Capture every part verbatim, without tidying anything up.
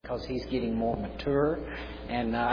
because he's getting more mature. And uh,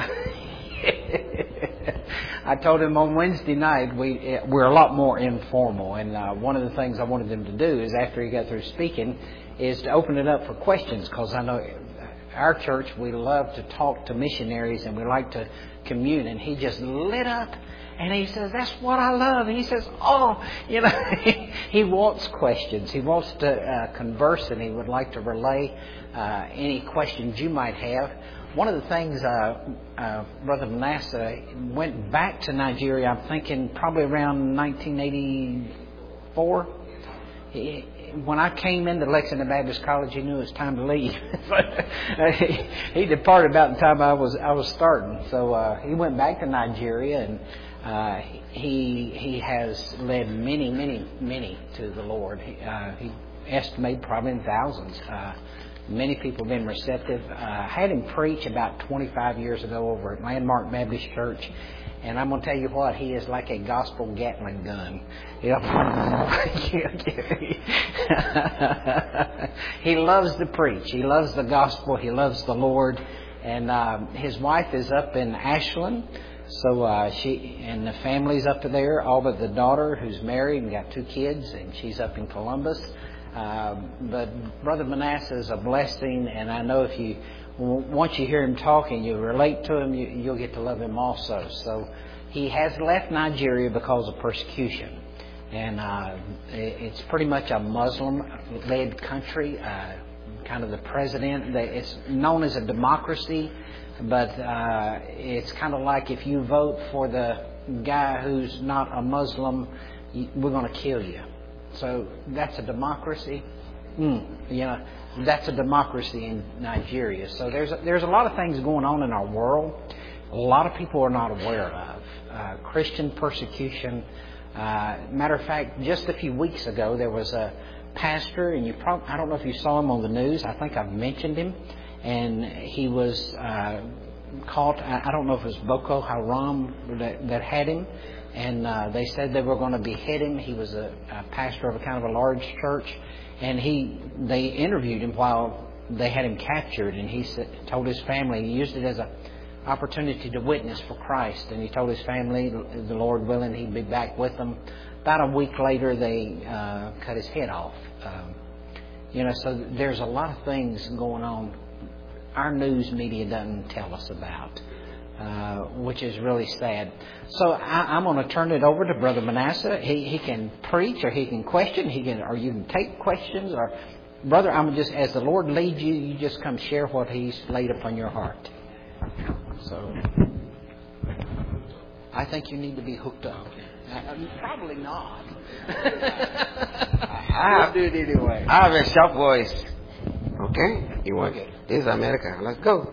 I told him on Wednesday night we we're a lot more informal. And uh, one of the things I wanted him to do is after he got through speaking is to open it up for questions, because I know our church, we love to talk to missionaries and we like to commune. And he just lit up and he says, "That's what I love." And he says, "Oh, you know," he wants questions. He wants to uh, converse, and he would like to relay uh, any questions you might have. One of the things, uh, uh, Brother Manasseh went back to Nigeria, I'm thinking probably around nineteen eighty-four. He, when I came into Lexington Baptist College, he knew it was time to leave. he, he departed about the time I was I was starting. So uh, he went back to Nigeria, and uh, he he has led many, many, many to the Lord. He, uh, he estimated probably in thousands. Uh, many people have been receptive. Uh, I had him preach about twenty-five years ago over at Landmark Baptist Church. And I'm going to tell you what, he is like a gospel Gatling gun. You know, he loves to preach. He loves the gospel. He loves the Lord. And um, his wife is up in Ashland. So uh, she and the family's up there, all but the daughter who's married and got two kids, and she's up in Columbus. Uh, but Brother Manasseh is a blessing, and I know if you once you hear him talking, you relate to him, you, you'll get to love him also. So he has left Nigeria because of persecution. And uh, it's pretty much a Muslim-led country. Uh, kind of the president, it's known as a democracy, but uh, it's kind of like if you vote for the guy who's not a Muslim, we're going to kill you. So that's a democracy. Mm, you know, that's a democracy in Nigeria. So there's a, there's a lot of things going on in our world. A lot of people are not aware of uh, Christian persecution. Uh, matter of fact, just a few weeks ago there was a pastor, and you probably I don't know if you saw him on the news. I think I've mentioned him, and he was uh, caught. I don't know if it was Boko Haram that, that had him. And uh, they said they were going to behead him. He was a, a pastor of a kind of a large church, and he they interviewed him while they had him captured, and he said, told his family, he used it as an opportunity to witness for Christ, and he told his family, the Lord willing, he'd be back with them. About a week later, they uh, cut his head off. Um, you know, so there's a lot of things going on our news media doesn't tell us about. Uh, which is really sad. So I, I'm going to turn it over to Brother Manasseh. He he can preach, or he can question, he can, or you can take questions. Or Brother, I'm just as the Lord leads you, you just come share what He's laid upon your heart. So I think you need to be hooked up. Uh, probably not. I have, do it anyway. I have a sharp voice. Okay, you want Okay. This is America. Let's go.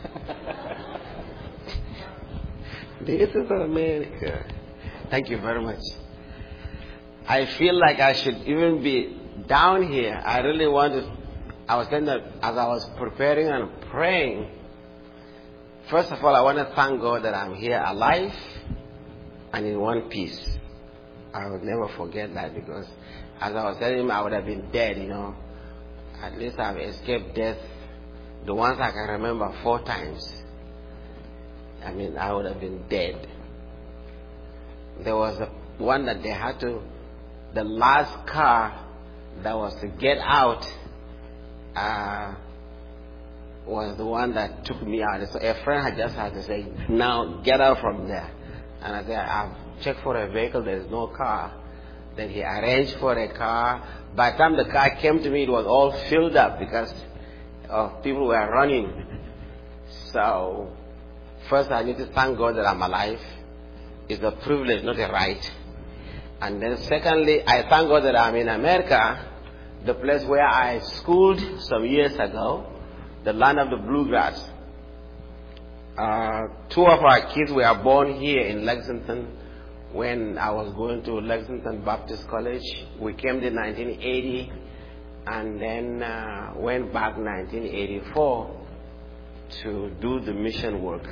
This is America. Thank you very much. I feel like I should even be down here. I really want to. I was saying that as I was preparing and praying, first of all, I want to thank God that I'm here alive and in one piece. I will never forget that, because as I was telling him, I would have been dead, you know. At least I've escaped death, the ones I can remember, four times. I mean, I would have been dead. There was a, one that they had to, the last car that was to get out uh, was the one that took me out. So a friend had just had to say, now get out from there. And I said, I've checked for a vehicle, there's no car. Then he arranged for a car. By the time the car came to me, it was all filled up because of people were running. So first, I need to thank God that I'm alive. It's a privilege, not a right. And then secondly, I thank God that I'm in America, the place where I schooled some years ago, the land of the bluegrass. Uh, two of our kids were born here in Lexington when I was going to Lexington Baptist College. We came in nineteen eighty and then uh, went back nineteen eighty-four to do the mission work.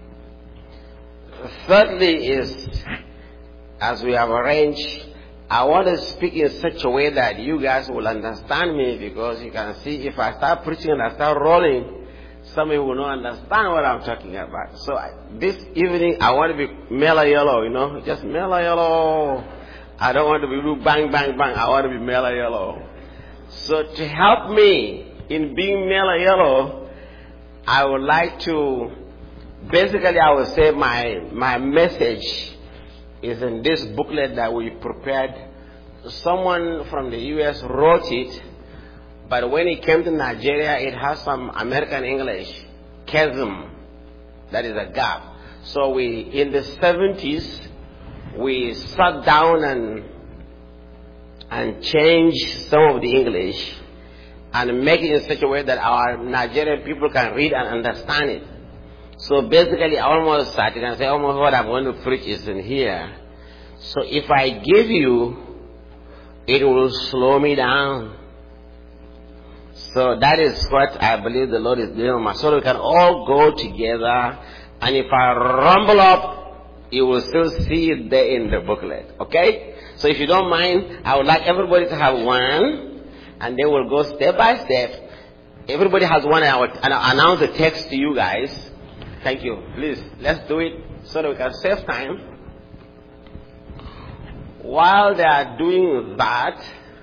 Thirdly is, as we have arranged, I want to speak in such a way that you guys will understand me, because you can see if I start preaching and I start rolling, Some people will not understand what I'm talking about. So I, this evening, I want to be mellow yellow, you know, just mellow yellow. I don't want to be bang, bang, bang. I want to be mellow yellow. So to help me in being mellow yellow, I would like to, basically I would say my, my message is in this booklet that we prepared. Someone from the U S wrote it, but when it came to Nigeria, it has some American English, chasm, that is a gap. So we, in the seventies, we sat down and and changed some of the English and make it in such a way that our Nigerian people can read and understand it. So basically, almost, I can say almost what I'm going to preach is in here. So if I give you, it will slow me down. So that is what I believe the Lord is doing. So we can all go together. And if I rumble up, you will still see it there in the booklet. Okay? So if you don't mind, I would like everybody to have one. And then we'll go step by step. Everybody has one. I will announce the text to you guys. Thank you. Please, let's do it so that we can save time. While they are doing that,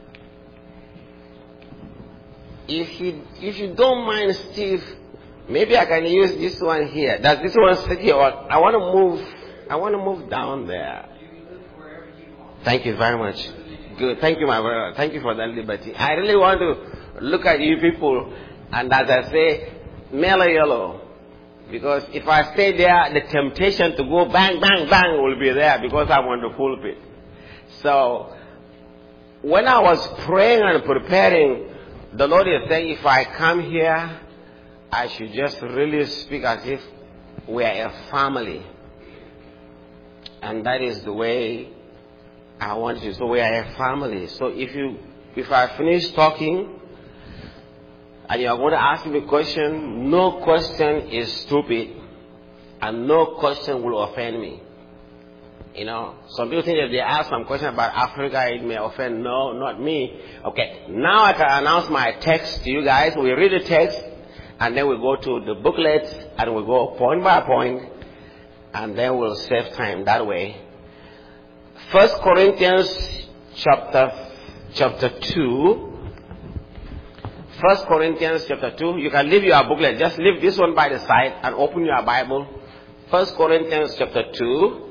if you, if you don't mind, Steve, maybe I can use this one here. Does this one sit here? I want to move, I want to move down there. Thank you very much. Good. Thank you, my brother. Thank you for that liberty. I really want to look at you people, and as I say, mellow yellow. Because if I stay there, the temptation to go bang, bang, bang will be there because I'm on the pulpit. So, when I was praying and preparing, the Lord is saying if I come here, I should just really speak as if we are a family. And that is the way I want you. So we are a family. So if you, if I finish talking, and you are going to ask me a question, no question is stupid, and no question will offend me. You know, some people think if they ask some question about Africa, it may offend. No, not me. Okay, now I can announce my text to you guys. We read the text, and then we go to the booklet, and we go point by point, and then we'll save time that way. First Corinthians chapter chapter two. First Corinthians chapter two. You can leave your booklet. Just leave this one by the side and open your Bible. First Corinthians chapter two.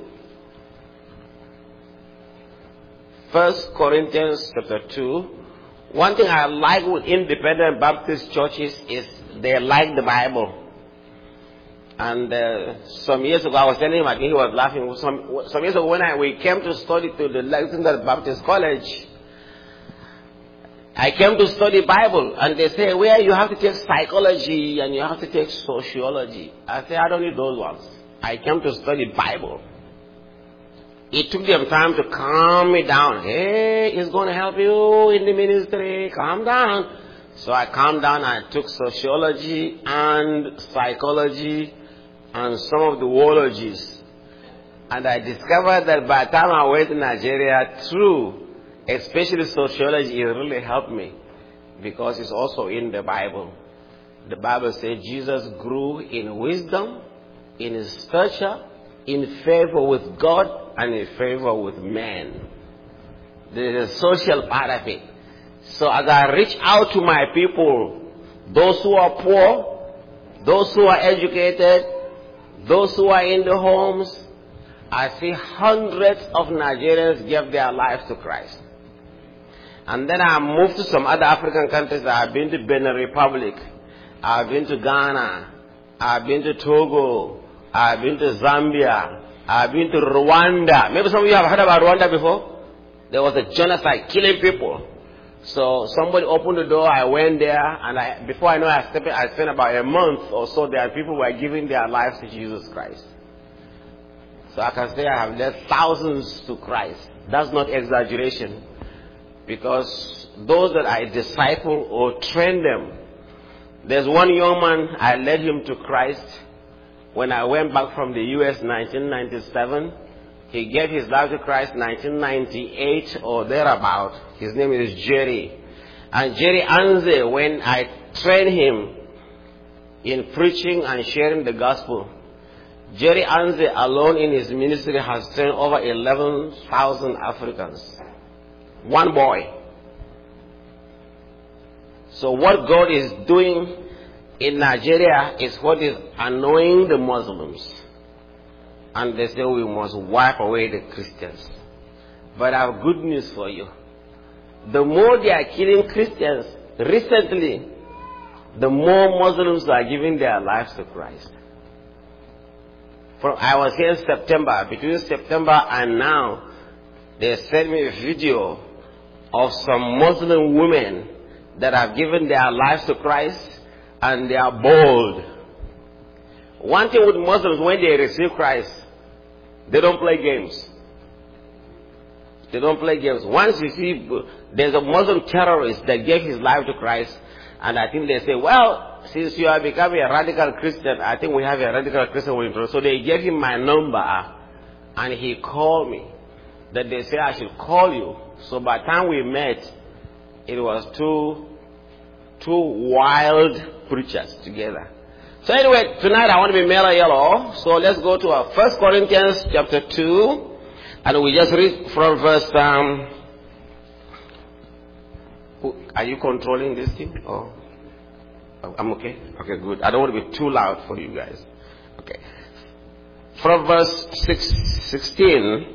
First Corinthians chapter two. One thing I like with independent Baptist churches is they like the Bible. And uh, some years ago, I was telling him, I think he was laughing. Some, some years ago, when I, we came to study to the Lexington Baptist College, I came to study Bible, and they say, well, you have to take psychology and you have to take sociology. I say, I don't need those ones. I came to study Bible. It took them time to calm me down. Hey, it's going to help you in the ministry. Calm down. So I calmed down. I took sociology and psychology and some of the zoologies. And I discovered that by the time I went to Nigeria, through especially sociology, it really helped me because it's also in the Bible. The Bible says Jesus grew in wisdom, in stature, in favor with God, and in favor with men. There is a social part of it. So as I reach out to my people, those who are poor, those who are educated, those who are in the homes, I see hundreds of Nigerians give their lives to Christ. And then I moved to some other African countries. I've been to Benin Republic. I've been to Ghana. I've been to Togo. I've been to Zambia. I've been to Rwanda. Maybe some of you have heard about Rwanda before. There was a genocide killing people. So somebody opened the door. I went there, and I, before I know, I spent, I spent about a month or so there. People were giving their lives to Jesus Christ. So I can say I have led thousands to Christ. That's not exaggeration. Because those that I disciple or train them. There's one young man, I led him to Christ when I went back from the U S nineteen ninety-seven. He gave his life to Christ nineteen ninety-eight or thereabout. His name is Jerry. And Jerry Anze, when I trained him, in preaching and sharing the gospel. Jerry Anze alone in his ministry has trained over eleven thousand Africans. One boy. So what God is doing in Nigeria is what is annoying the Muslims. And they say we must wipe away the Christians. But I have good news for you. The more they are killing Christians, recently, the more Muslims are giving their lives to Christ. From, I was here in September. Between September and now, they sent me a video of some Muslim women that have given their lives to Christ, and they are bold. One thing with Muslims, when they receive Christ, they don't play games. They don't play games. Once you see, there's a Muslim terrorist that gave his life to Christ, and I think they say, well, since you are becoming a radical Christian, I think we have a radical Christian with. So they gave him my number, and he called me. That they say I should call you. So by the time we met, it was two, two wild preachers together. So anyway, tonight I want to be mellow yellow. So let's go to our First Corinthians chapter two. And we just read from verse, um, are you controlling this thing? Oh, I'm okay? Okay, good. I don't want to be too loud for you guys. Okay. From verse six, sixteen,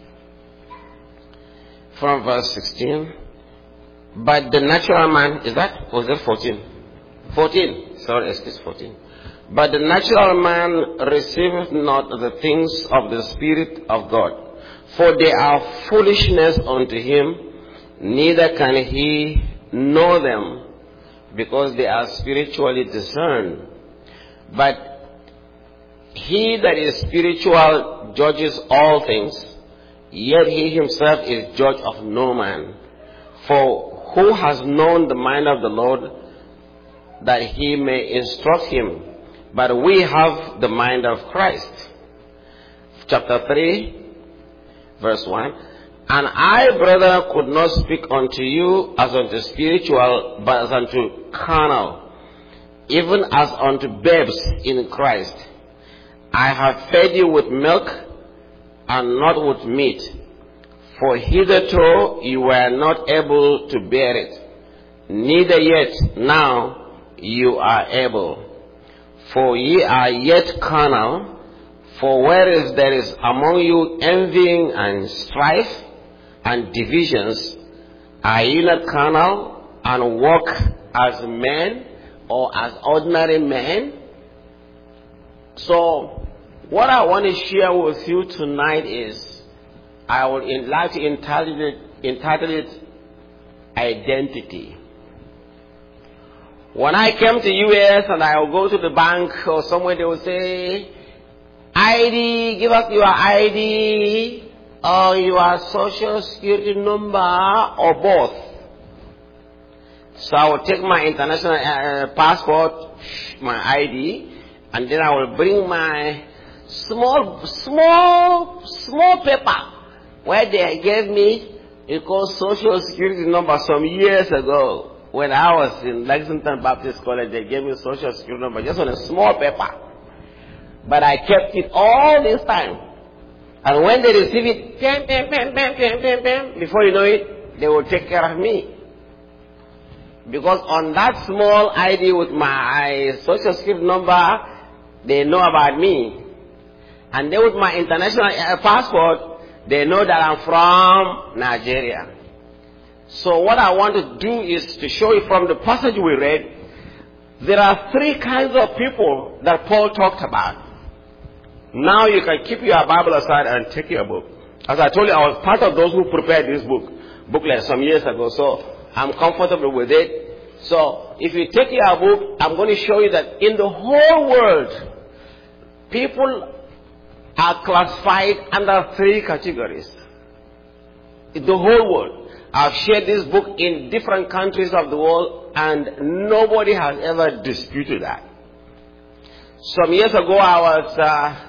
from verse sixteen, but the natural man, is that, was that fourteen? fourteen, sorry, excuse fourteen. But the natural man receiveth not the things of the Spirit of God, for they are foolishness unto him, neither can he know them, because they are spiritually discerned. But he that is spiritual judges all things, yet he himself is judge of no man. For who has known the mind of the Lord, that he may instruct him? But we have the mind of Christ. Chapter three, verse one. And I, brother, could not speak unto you as unto spiritual, but as unto carnal, even as unto babes in Christ. I have fed you with milk, and not with meat, for hitherto you were not able to bear it, neither yet now you are able. For ye are yet carnal, for whereas there is among you envying and strife and divisions, are ye not carnal and walk as men or as ordinary men? So, what I want to share with you tonight is, I would like to entitle it, entitle it Identity. When I came to U S and I will go to the bank or somewhere, they will say, I D, give us your I D or your social security number or both. So I will take my international uh, passport, my I D, and then I will bring my small, small, small paper where they gave me, it called social security number some years ago. When I was in Lexington Baptist College, they gave me social security number just on a small paper. But I kept it all this time. And when they receive it, bam, bam, bam, bam, bam, bam, bam, before you know it, they will take care of me. Because on that small I D with my social security number, they know about me. And then with my international passport, they know that I'm from Nigeria. So what I want to do is to show you from the passage we read, there are three kinds of people that Paul talked about. Now you can keep your Bible aside and take your book. As I told you, I was part of those who prepared this book, booklet some years ago, so I'm comfortable with it. So if you take your book, I'm going to show you that in the whole world, people are classified under three categories. In the whole world. I've shared this book in different countries of the world, and nobody has ever disputed that. Some years ago, I was uh,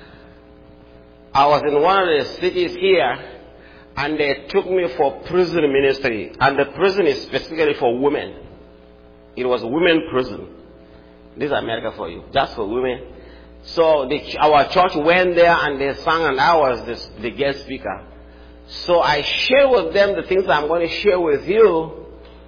I was in one of the cities here, and they took me for prison ministry, and the prison is specifically for women. It was women prison. This is America for you, just for women. So the, our church went there and they sang, and I was the, the guest speaker. So I share with them the things I'm going to share with you,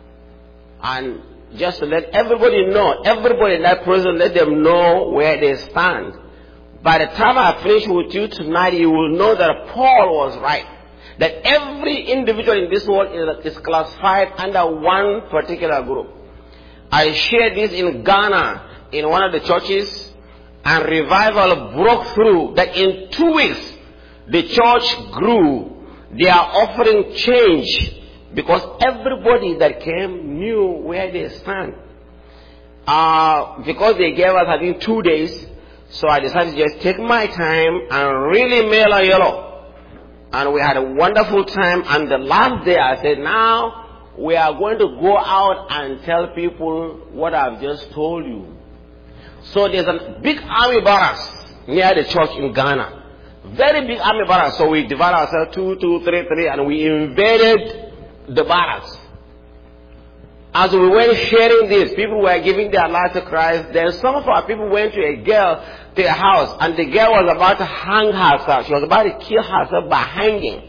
and just to let everybody know, everybody in that prison, let them know where they stand. By the time I finish with you tonight, you will know that Paul was right. That every individual in this world is, is classified under one particular group. I shared this in Ghana, in one of the churches, and revival broke through. That in two weeks, the church grew. They are offering change because everybody that came knew where they stand. Uh, because they gave us, I think, two days, so I decided to just take my time and really mail a yellow. And we had a wonderful time. And the last day I said, now we are going to go out and tell people what I've just told you. So there's a big army barracks near the church in Ghana. Very big army barracks. So we divided ourselves two, two, three, three, and we invaded the barracks. As we went sharing this, people were giving their lives to Christ. Then some of our people went to a girl, to a house, and the girl was about to hang herself. She was about to kill herself by hanging.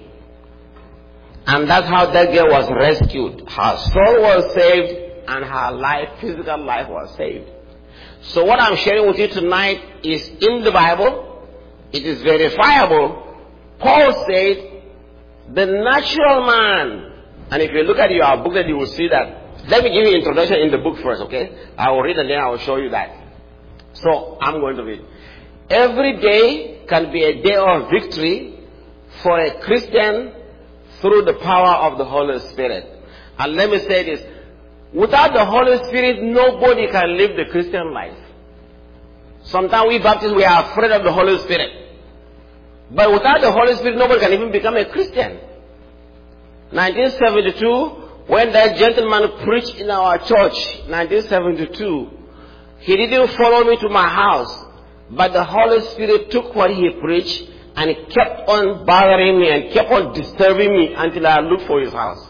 And that's how that girl was rescued. Her soul was saved, and her life, physical life, was saved. So what I'm sharing with you tonight is in the Bible. It is verifiable. Paul said, the natural man, and if you look at your booklet, you will see that. Let me give you an introduction in the book first, okay? I will read and then I will show you that. So, I'm going to read. Every day can be a day of victory for a Christian through the power of the Holy Spirit. And let me say this. Without the Holy Spirit, nobody can live the Christian life. Sometimes we Baptists, we are afraid of the Holy Spirit. But without the Holy Spirit, nobody can even become a Christian. nineteen seventy-two, when that gentleman preached in our church, nineteen seventy-two, he didn't follow me to my house, but the Holy Spirit took what he preached and it kept on bothering me and kept on disturbing me until I looked for his house.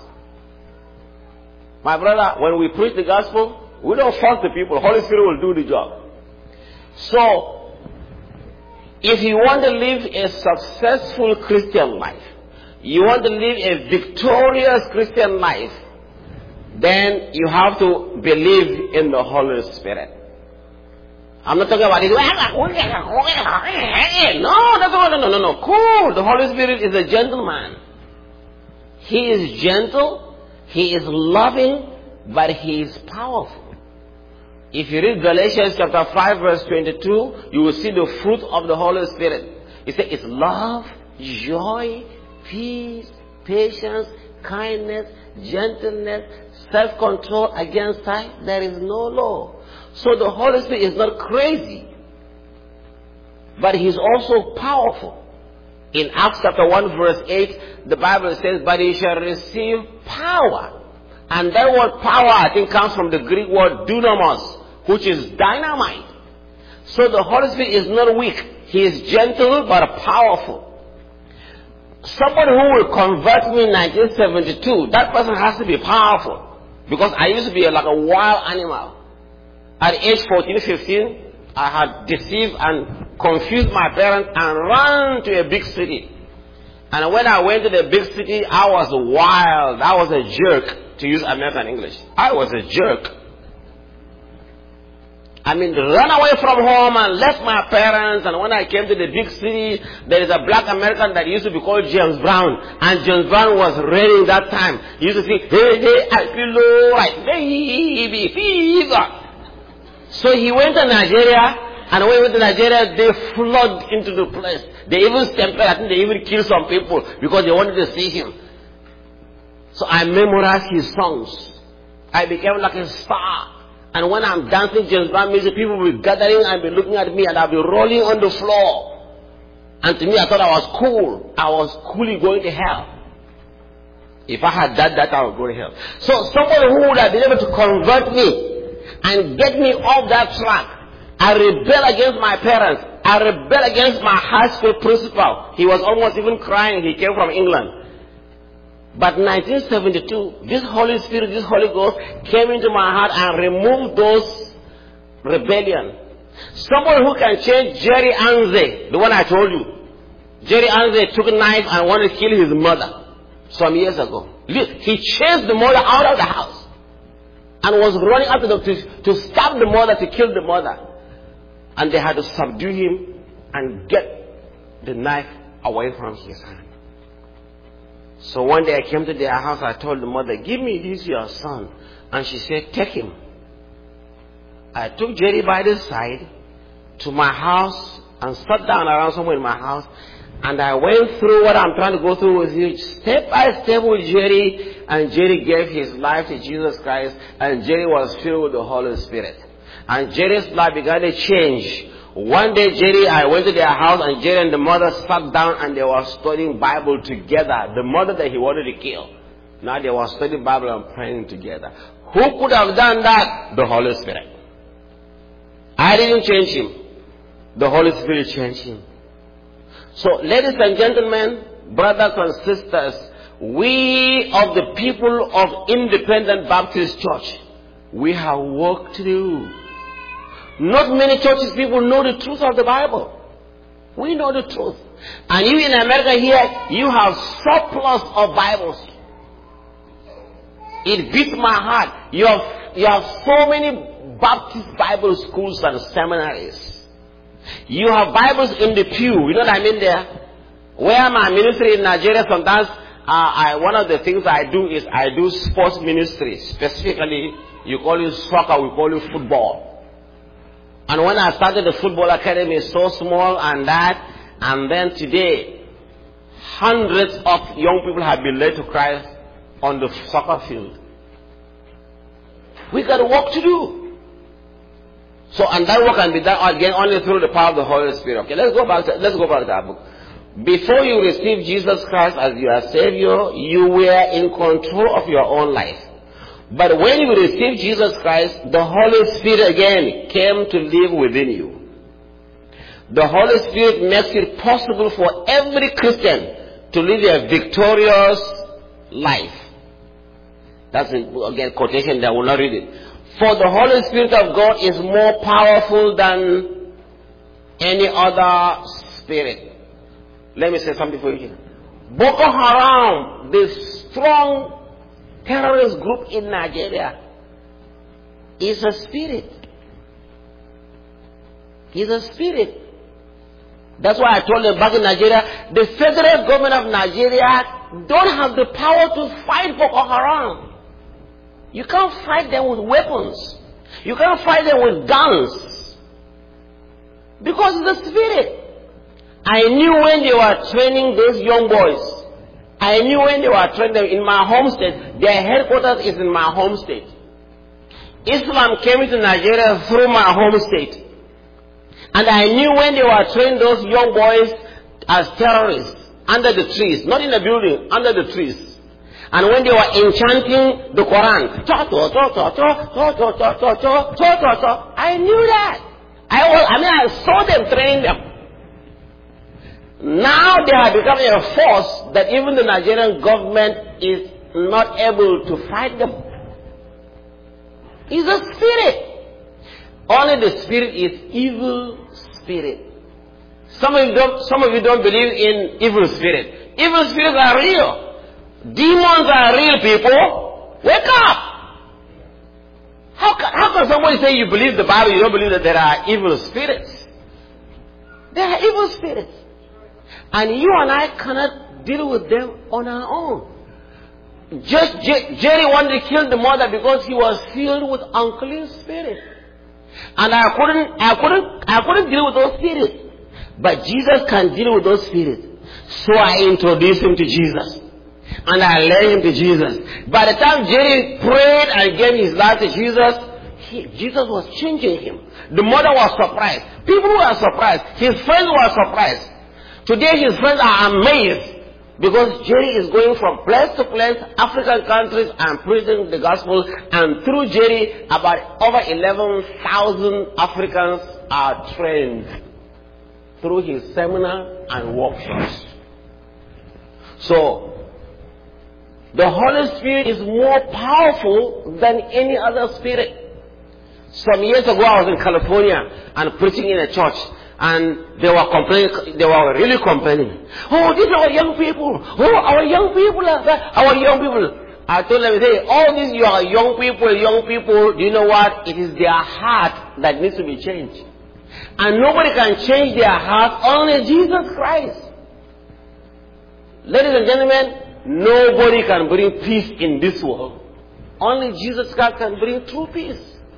My brother, when we preach the gospel, we don't force the people. The Holy Spirit will do the job. So, if you want to live a successful Christian life, you want to live a victorious Christian life, then you have to believe in the Holy Spirit. I'm not talking about this. No, that's all. No, no, no, no. Cool. The Holy Spirit is a gentleman. He is gentle. He is loving, but he is powerful. If you read Galatians chapter five verse twenty-two, you will see the fruit of the Holy Spirit. It says it's love, joy, peace, patience, kindness, gentleness, self-control. Against that there is no law. So the Holy Spirit is not crazy, but He's also powerful. In Acts chapter one verse eight, the Bible says, but ye shall receive power. And that word power, I think, comes from the Greek word dunamis, which is dynamite. So the Holy Spirit is not weak. He is gentle but powerful. Somebody who will convert me in nineteen seventy-two, that person has to be powerful. Because I used to be like a wild animal. At age fourteen, fifteen, I had deceived and confused my parents and ran to a big city. And when I went to the big city, I was wild. I was a jerk, to use American English. I was a jerk. I mean, run away from home and left my parents. And when I came to the big city, there is a black American that used to be called James Brown. And James Brown was reigning that time. He used to sing, hey, hey, I feel low, like baby fever. So he went to Nigeria. And when he went to Nigeria, they flooded into the place. They even stampeded. I think they even killed some people because they wanted to see him. So I memorized his songs. I became like a star. And when I'm dancing James Brown music, people will be gathering and be looking at me and I'll be rolling on the floor. And to me, I thought I was cool. I was coolly going to hell. If I had done that, I would go to hell. So somebody who would have been able to convert me and get me off that track. I rebel against my parents. I rebel against my high school principal. He was almost even crying. He came from England. But nineteen seventy-two, this Holy Spirit, this Holy Ghost came into my heart and removed those rebellion. Somebody who can change Jerry Anze, the one I told you. Jerry Anze took a knife and wanted to kill his mother some years ago. He chased the mother out of the house and was running after them to, to stab the mother, to kill the mother. And they had to subdue him and get the knife away from his hand. So one day I came to their house, I told the mother, give me this your son. And she said, take him. I took Jerry by the side to my house and sat down around somewhere in my house. And I went through what I'm trying to go through with you, step by step with Jerry. And Jerry gave his life to Jesus Christ. And Jerry was filled with the Holy Spirit. And Jerry's life began to change. One day, Jerry, I went to their house, and Jerry and the mother sat down and they were studying Bible together. The mother that he wanted to kill. Now they were studying Bible and praying together. Who could have done that? The Holy Spirit. I didn't change him. The Holy Spirit changed him. So, ladies and gentlemen, brothers and sisters, we of the people of Independent Baptist Church, we have work to do. Not many churches people know the truth of the Bible. We know the truth. And you in America here, you have surplus of Bibles. It beats my heart. You have, you have so many Baptist Bible schools and seminaries. You have Bibles in the pew. You know what I mean there? Where my ministry in Nigeria, sometimes uh, I, one of the things I do is I do sports ministry. Specifically, you call it soccer, we call it football. And when I started the football academy, so small and that, and then today, hundreds of young people have been led to Christ on the soccer field. We got work to do. So, and that work can be done again only through the power of the Holy Spirit. Okay, let's go back to, let's go back to our book. Before you receive Jesus Christ as your Savior, you were in control of your own life. But when you receive Jesus Christ, the Holy Spirit again came to live within you. The Holy Spirit makes it possible for every Christian to live a victorious life. That's again quotation that I will not read it. For the Holy Spirit of God is more powerful than any other spirit. Let me say something for you. Boko Haram, the strong terrorist group in Nigeria, is a spirit. Is a spirit. That's why I told them back in Nigeria, the federal government of Nigeria don't have the power to fight Boko Haram. You can't fight them with weapons. You can't fight them with guns. Because it's the spirit. I knew when they were training those young boys. I knew when they were training them in my home state. Their headquarters is in my home state. Islam came into Nigeria through my home state. And I knew when they were training those young boys as terrorists under the trees. Not in the building, under the trees. And when they were enchanting the Quran. I knew that. I, was, I mean, I saw them training them. Now they have become a force that even the Nigerian government is not able to fight them. It's a spirit. Only the spirit is evil spirit. Some of you don't, some of you don't believe in evil spirit. Evil spirits are real. Demons are real, people. Wake up. How can, how can somebody say you believe the Bible, you don't believe that there are evil spirits? There are evil spirits. And you and I cannot deal with them on our own. Just J- Jerry wanted to kill the mother because he was filled with unclean spirits. And I couldn't, I couldn't, I couldn't deal with those spirits. But Jesus can deal with those spirits. So I introduced him to Jesus. And I led him to Jesus. By the time Jerry prayed and gave his life to Jesus, he, Jesus was changing him. The mother was surprised. People were surprised. His friends were surprised. Today his friends are amazed because Jerry is going from place to place, African countries, and preaching the gospel. And through Jerry, about over eleven thousand Africans are trained through his seminar and workshops. So, the Holy Spirit is more powerful than any other spirit. Some years ago, I was in California and preaching in a church, and they were complaining. They were really complaining. Oh, these are our young people. Oh, our young people are that. Our young people. I told them, hey, all these you are young people, young people. Do you know what? It is their heart that needs to be changed, and nobody can change their heart. Only Jesus Christ. Ladies and gentlemen, nobody can bring peace in this world. Only Jesus Christ can bring true peace.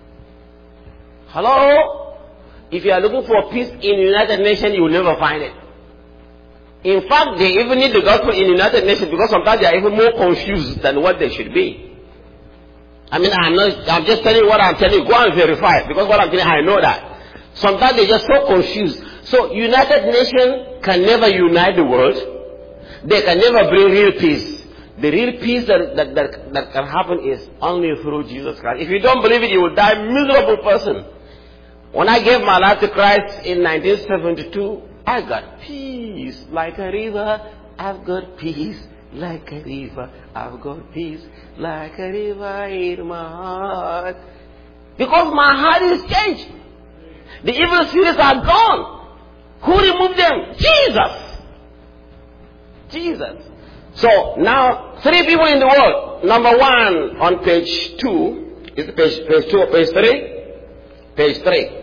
Hello? If you are looking for peace in the United Nations, you will never find it. In fact, they even need the gospel in the United Nations because sometimes they are even more confused than what they should be. I mean, I'm not, I'm just telling you what I'm telling you. Go and verify it, because what I'm telling you, I know that. Sometimes they're just so confused. So, United Nations can never unite the world. They can never bring real peace. The real peace that, that, that, that can happen is only through Jesus Christ. If you don't believe it, you will die a miserable person. When I gave my life to Christ in nineteen seventy-two, I got peace like a river. I've got peace like a river. I've got peace like a river in my heart. Because my heart is changed. The evil spirits are gone. Who removed them? Jesus. Jesus. So now, three people in the world. Number one on page two. Is it page, page two or page three? Page three.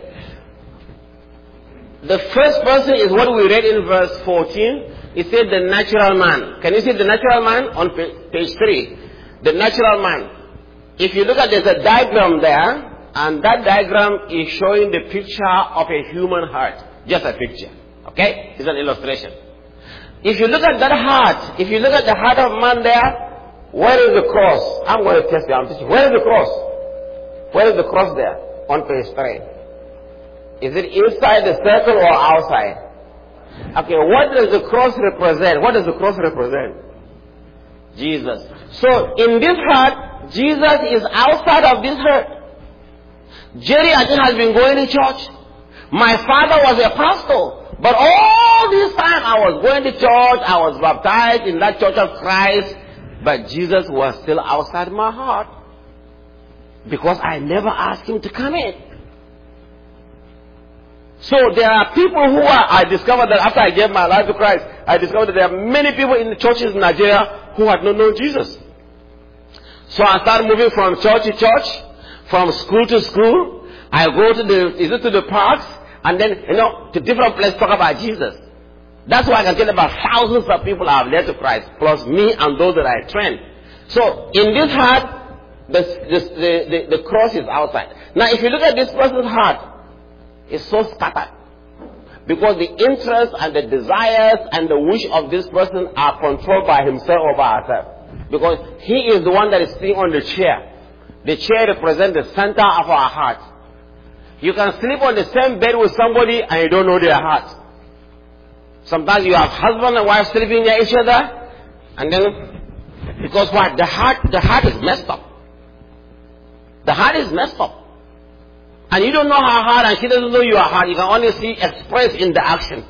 The first person is what we read in verse fourteen. It said the natural man. Can you see the natural man on page three? The natural man. If you look at, there's a diagram there, and that diagram is showing the picture of a human heart. Just a picture. Okay? It's an illustration. If you look at that heart, if you look at the heart of man there, where is the cross? I'm going to test you. I'm teaching. Where is the cross? Where is the cross there? On page three. Is it inside the circle or outside? Okay, what does the cross represent? What does the cross represent? Jesus. So, in this heart, Jesus is outside of this heart. Jerry, I think, has been going to church. My father was a pastor. But all this time I was going to church, I was baptized in that church of Christ. But Jesus was still outside my heart. Because I never asked him to come in. So there are people who are, I discovered that after I gave my life to Christ, I discovered that there are many people in the churches in Nigeria who had not known Jesus. So I started moving from church to church, from school to school. I go to the, is it to the parks, and then, you know, to different places talk about Jesus. That's why I can tell about thousands of people I have led to Christ, plus me and those that I trained. So in this heart, the, the, the, the, the cross is outside. Now if you look at this person's heart, it's so scattered. Because the interests and the desires and the wish of this person are controlled by himself or by herself. Because he is the one that is sitting on the chair. The chair represents the center of our heart. You can sleep on the same bed with somebody and you don't know their heart. Sometimes you have husband and wife sleeping near each other, and then, because what? The heart, the heart is messed up. The heart is messed up. And you don't know her heart and she doesn't know your heart. You can only see expressed in the action.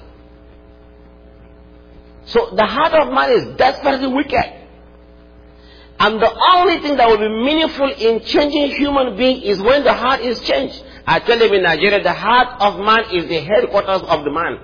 So the heart of man is desperately wicked. And the only thing that will be meaningful in changing human being is when the heart is changed. I tell them in Nigeria, the heart of man is the headquarters of the man.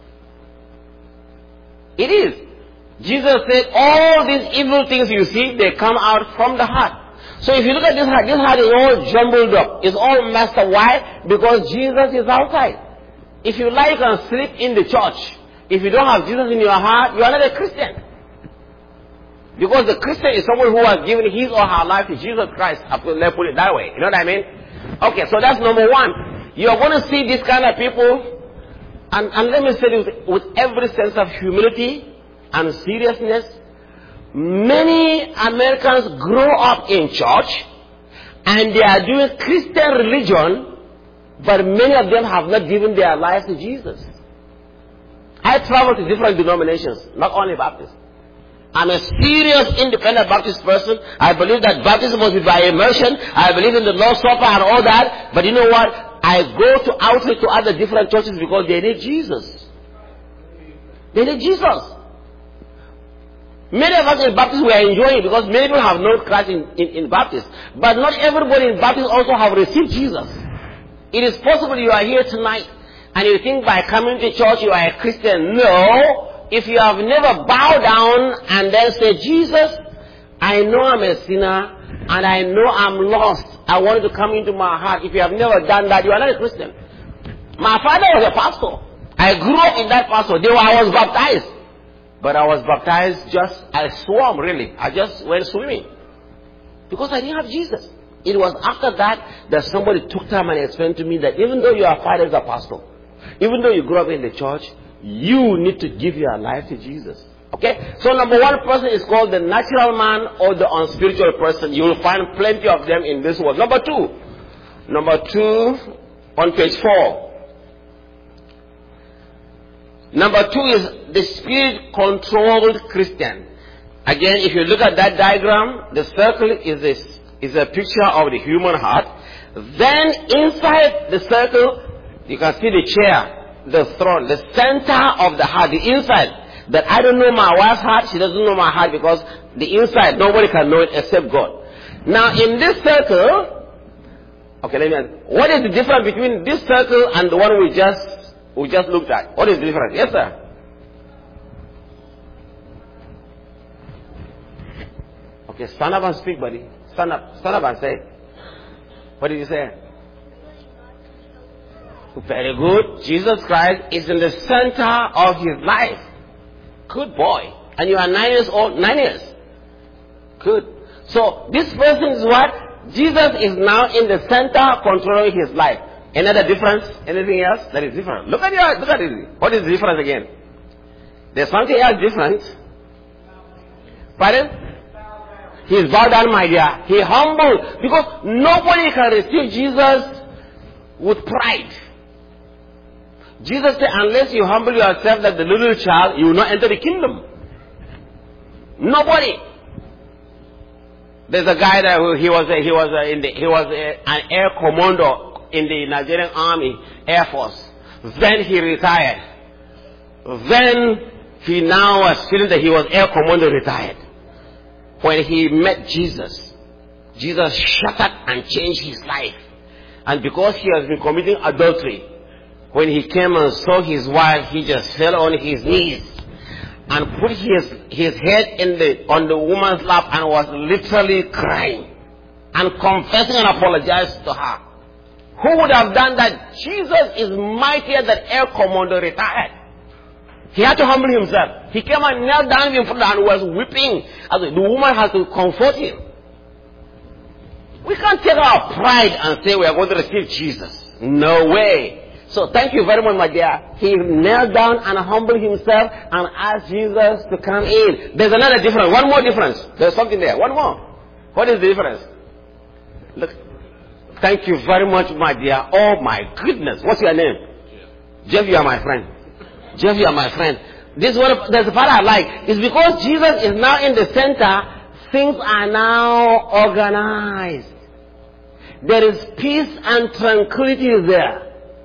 It is. Jesus said, all these evil things you see, they come out from the heart. So if you look at this heart, this heart is all jumbled up. It's all messed up. Why? Because Jesus is outside. If you like and sleep in the church, if you don't have Jesus in your heart, you are not a Christian. Because the Christian is someone who has given his or her life to Jesus Christ. Let's put it that way. You know what I mean? Okay, so that's number one. You are going to see this kind of people, and, and let me say this with every sense of humility and seriousness. Many Americans grow up in church and they are doing Christian religion, but many of them have not given their lives to Jesus. I travel to different denominations, not only Baptist. I'm a serious independent Baptist person. I believe that baptism must be by immersion. I believe in the Lord's Supper and all that. But you know what? I go to outreach to other different churches because they need Jesus. They need Jesus. Many of us in Baptist we are enjoying it because many people have known Christ in, in, in Baptist. But not everybody in Baptist also have received Jesus. It is possible you are here tonight and you think by coming to church you are a Christian. No. If you have never bowed down and then say, Jesus, I know I'm a sinner and I know I'm lost. I want you to come into my heart. If you have never done that, you are not a Christian. My father was a pastor. I grew up in that pastor. There I was baptized. But I was baptized just, I swam really. I just went swimming. Because I didn't have Jesus. It was after that that somebody took time and explained to me that even though your father is a pastor, even though you grew up in the church, you need to give your life to Jesus. Okay? So number one person is called the natural man or the unspiritual person. You will find plenty of them in this world. Number two. Number two on page four. Number two is the spirit-controlled Christian. Again, if you look at that diagram, the circle is this, is a picture of the human heart. Then inside the circle, you can see the chair, the throne, the center of the heart, the inside. That I don't know my wife's heart, she doesn't know my heart because the inside, nobody can know it except God. Now in this circle, okay, let me ask, what is the difference between this circle and the one we just we just looked at? What is the difference? Yes, sir. Okay, stand up and speak, buddy. Stand up, stand up and say. What did you say? Very good. Jesus Christ is in the center of his life. Good boy. And you are nine years old. Nine years. Good. So this person is what? Jesus is now in the center controlling his life. Any other difference? Anything else that is different? Look at your, look at it. What is the difference again? There's something else different. Pardon? He is bowed down, my dear. He humbled. Because nobody can receive Jesus with pride. Jesus said, unless you humble yourself like the little child, you will not enter the kingdom. Nobody. There's a guy that who, he was a, he was a, in the, he was a, an air commando in the Nigerian Army Air Force. Then he retired. Then he now was feeling that he was air commando retired. When he met Jesus, Jesus shattered and changed his life. And because he has been committing adultery, when he came and saw his wife, he just fell on his knees and put his, his head in the, on the woman's lap and was literally crying and confessing and apologizing to her. Who would have done that? Jesus is mightier than air commando retired. He had to humble himself. He came and knelt down in front and was weeping. The woman had to comfort him. We can't take our pride and say we are going to receive Jesus. No way. So thank you very much, my dear. He knelt down and humbled himself and asked Jesus to come in. There's another difference. One more difference. There's something there. One more. What is the difference? Look. Thank you very much, my dear. Oh my goodness. What's your name? Jeff. Jeff, you are my friend. Jeff, you are my friend. This is what there's a part I like. It's because Jesus is now in the center, things are now organized. There is peace and tranquility there.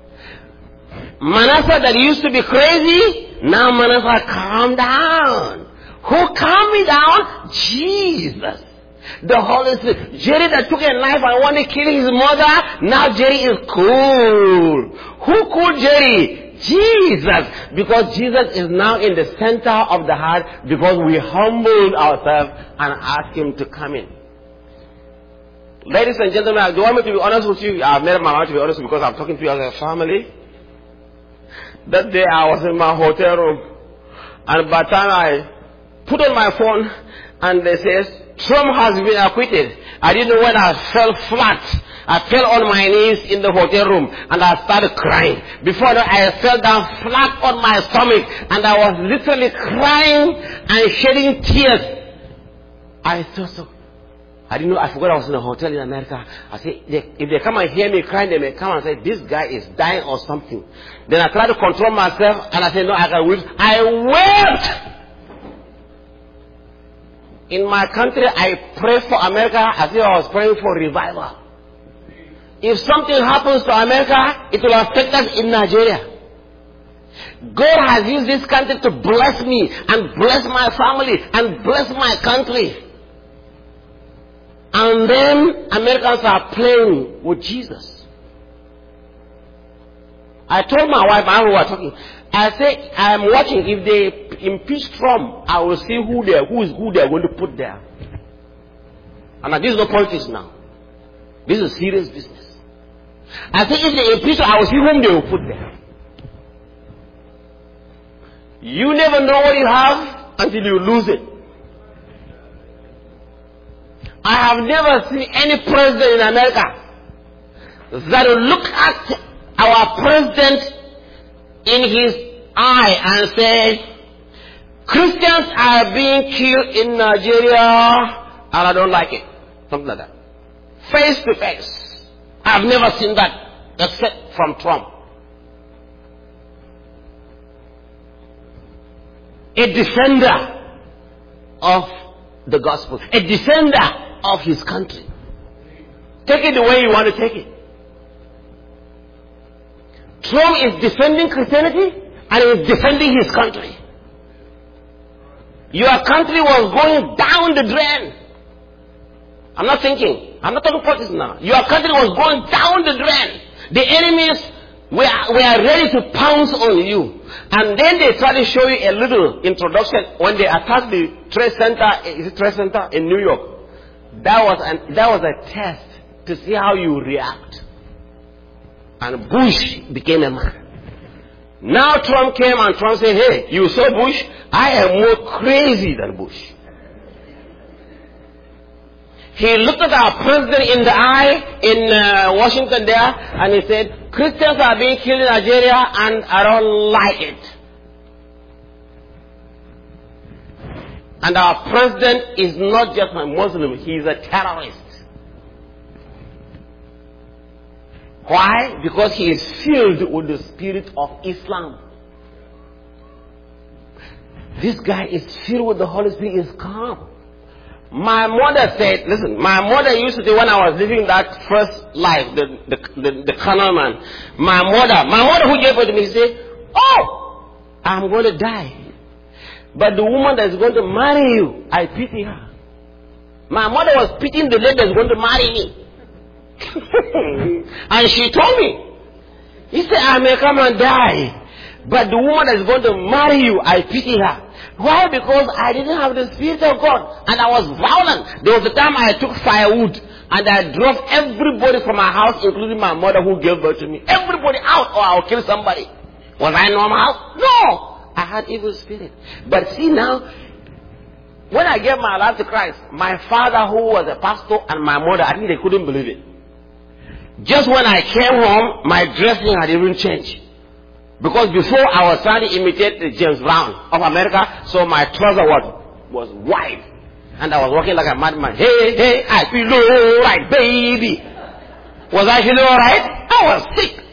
Manasseh that used to be crazy, now Manasseh calm down. Who calmed me down? Jesus. The Holy Spirit. Jerry that took a knife and wanted to kill his mother, now Jerry is cool. Who cooled Jerry? Jesus. Because Jesus is now in the center of the heart because we humbled ourselves and asked him to come in. Ladies and gentlemen, do you want me to be honest with you? I've made my mind to be honest because I'm talking to you as a family. That day I was in my hotel room and by the time I put on my phone and they says, Trump has been acquitted. I didn't know when I fell flat. I fell on my knees in the hotel room and I started crying. Before that, I fell down flat on my stomach and I was literally crying and shedding tears. I thought so. I didn't know. I forgot I was in a hotel in America. I said, if they come and hear me crying, they may come and say, this guy is dying or something. Then I tried to control myself and I said, no, I can weep. I wept. In my country, I pray for America as if I was praying for revival. If something happens to America, it will affect us in Nigeria. God has used this country to bless me and bless my family and bless my country. And then Americans are playing with Jesus. I told my wife, and we were talking, I said, I'm watching. If they impeach Trump, I will see who they who is who they are going to put there. And this is not politics now. This is serious business. I said, if they impeach, I will see whom they will put there. You never know what you have until you lose it. I have never seen any president in America that will look at our president in his eye and say, Christians are being killed in Nigeria and I don't like it. Something like that. Face to face. I've never seen that except from Trump. A defender of the gospel. A defender of his country. Take it the way you want to take it. Trump is defending Christianity and is defending his country. Your country was going down the drain. I'm not thinking. I'm not talking politics now. Your country was going down the drain. The enemies were, were ready to pounce on you. And then they try to show you a little introduction when they attacked the Trade Center, is it Trade Center in New York. That was an, that was a test to see how you react. And Bush became a man. Now Trump came and Trump said, hey, you saw Bush? I am more crazy than Bush. He looked at our president in the eye in uh, Washington there and he said, Christians are being killed in Nigeria and I don't like it. And our president is not just a Muslim, he is a terrorist. Why? Because he is filled with the spirit of Islam. This guy is filled with the Holy Spirit, is calm. My mother said, listen, my mother used to say when I was living that first life, the, the, the, the carnal man, my mother, my mother who gave birth to me said, oh, I'm going to die. But the woman that is going to marry you, I pity her. My mother was pitying the lady that is going to marry me. And she told me, he said, I may come and die, but the woman that is going to marry you, I pity her. Why? Because I didn't have the Spirit of God and I was violent. There was a time I took firewood and I drove everybody from my house, including my mother who gave birth to me. Everybody out or I'll kill somebody. Was I normal? No! I had evil spirit. But see now, when I gave my life to Christ, my father who was a pastor and my mother, I think they couldn't believe it. Just when I came home, my dressing had even changed. Because before I was trying to imitate James Brown of America, so my trouser was, was wide. And I was walking like a madman. Hey, hey, I feel alright, baby. Was I feeling alright? I was sick.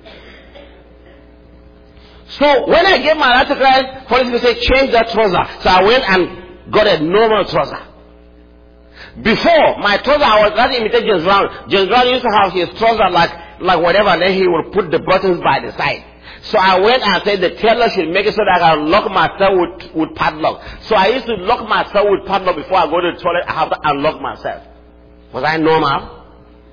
So when I gave my life to Christ, Holy Spirit said, change that trouser. So I went and got a normal trouser. Before, my trouser, I was trying to imitate James Brown. James Brown used to have his trouser like, like whatever, and then he would put the buttons by the side. So I went and said the tailor should make it so that I can lock myself with, with padlock. So I used to lock myself with padlock before I go to the toilet. I have to unlock myself. Was I normal?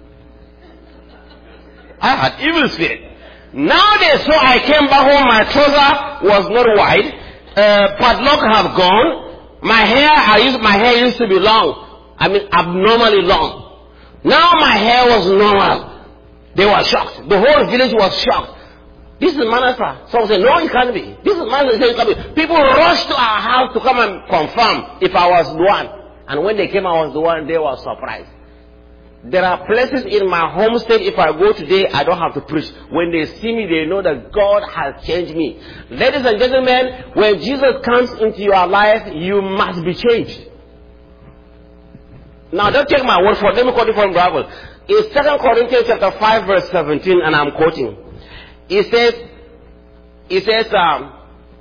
I had evil spirit. Nowadays, so I came back home, my trouser was not wide. Uh, padlock have gone. My hair, I used, my hair used to be long. I mean, abnormally long. Now my hair was normal. They were shocked. The whole village was shocked. This is Manasseh. Someone said, no, it can't be. This is Manasseh. It can't be. People rushed to our house to come and confirm if I was the one. And when they came, I was the one, they were surprised. There are places in my home state, if I go today, I don't have to preach. When they see me, they know that God has changed me. Ladies and gentlemen, when Jesus comes into your life, you must be changed. Now, don't take my word for it. Let me quote it from the Bible. In Second Corinthians chapter five, verse seventeen, and I'm quoting. It says, it says, um,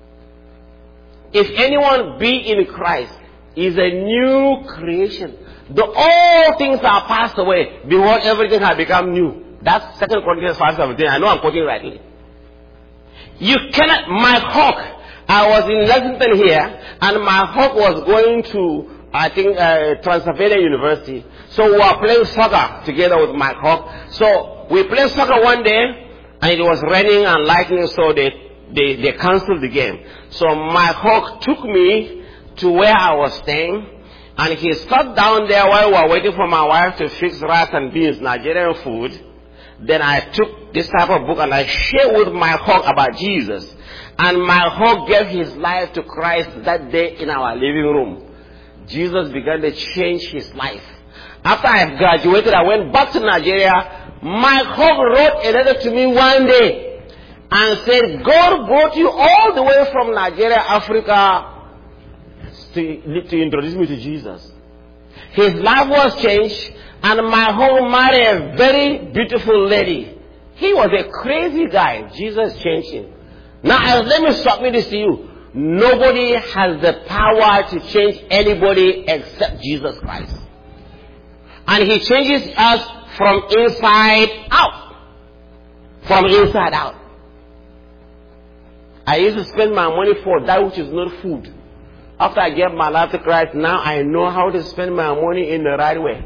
if anyone be in Christ, is a new creation. The all things are passed away. Behold, everything has become new. That's Second Corinthians five seventeen. I know I'm quoting rightly. You cannot, my hawk, I was in Lexington here, and my hawk was going to, I think, uh, Transylvania University. So we were playing soccer together with my hawk. So we played soccer one day, And it was raining and lightning, so they, they, they cancelled the game. So my hawk took me to where I was staying, and he sat down there while we were waiting for my wife to fix rice and beans, Nigerian food. Then I took this type of book and I shared with my hawk about Jesus. And my hawk gave his life to Christ that day in our living room. Jesus began to change his life. After I graduated, I went back to Nigeria. My hawk wrote a letter to me one day and said, God brought you all the way from Nigeria, Africa, to, to introduce me to Jesus. His life was changed, and my home married a very beautiful lady. He was a crazy guy. Jesus changed him. Now, let me submit this to you. Nobody has the power to change anybody except Jesus Christ. And he changes us from inside out. From inside out. I used to spend my money for that which is not food. After I gave my life to Christ, now I know how to spend my money in the right way.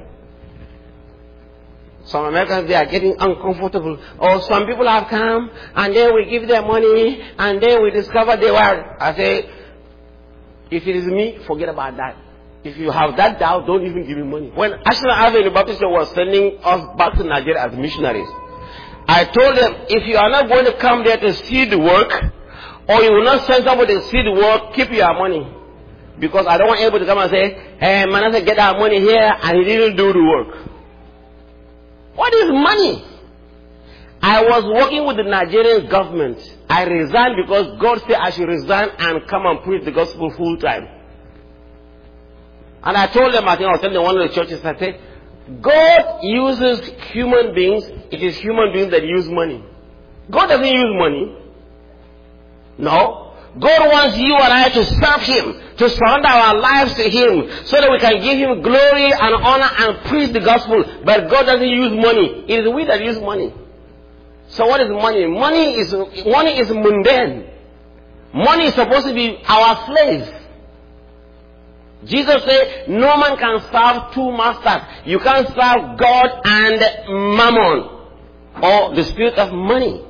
Some Americans, they are getting uncomfortable. Or some people have come, and then we give them money, and then we discover they were. I say, if it is me, forget about that. If you have that doubt, don't even give me money. When Ashland Avenue Baptist was sending us back to Nigeria as missionaries, I told them, if you are not going to come there to see the work, or you will not send somebody to see the work, keep your money. Because I don't want anybody to come and say, hey, Manasseh, get our money here, and he didn't do the work. What is money? I was working with the Nigerian government. I resigned because God said I should resign and come and preach the gospel full time. And I told them, I think I was telling one of the churches, I said, God uses human beings. It is human beings that use money. God doesn't use money. No. God wants you and I to serve Him, to surrender our lives to Him, so that we can give Him glory and honor and preach the gospel. But God doesn't use money. It is we that use money. So what is money? Money is, money is mundane. Money is supposed to be our slave. Jesus said, no man can serve two masters. You can't serve God and mammon, or the spirit of money.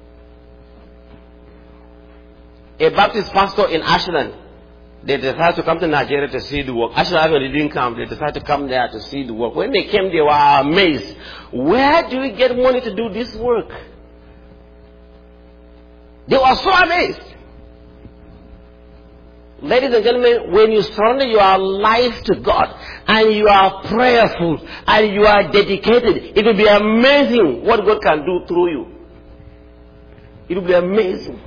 A Baptist pastor in Ashland, they decided to come to Nigeria to see the work. Ashland actually didn't come. They decided to come there to see the work. When they came, they were amazed. Where do we get money to do this work? They were so amazed. Ladies and gentlemen, when you surrender your life to God, and you are prayerful, and you are dedicated, it will be amazing what God can do through you. It will be amazing.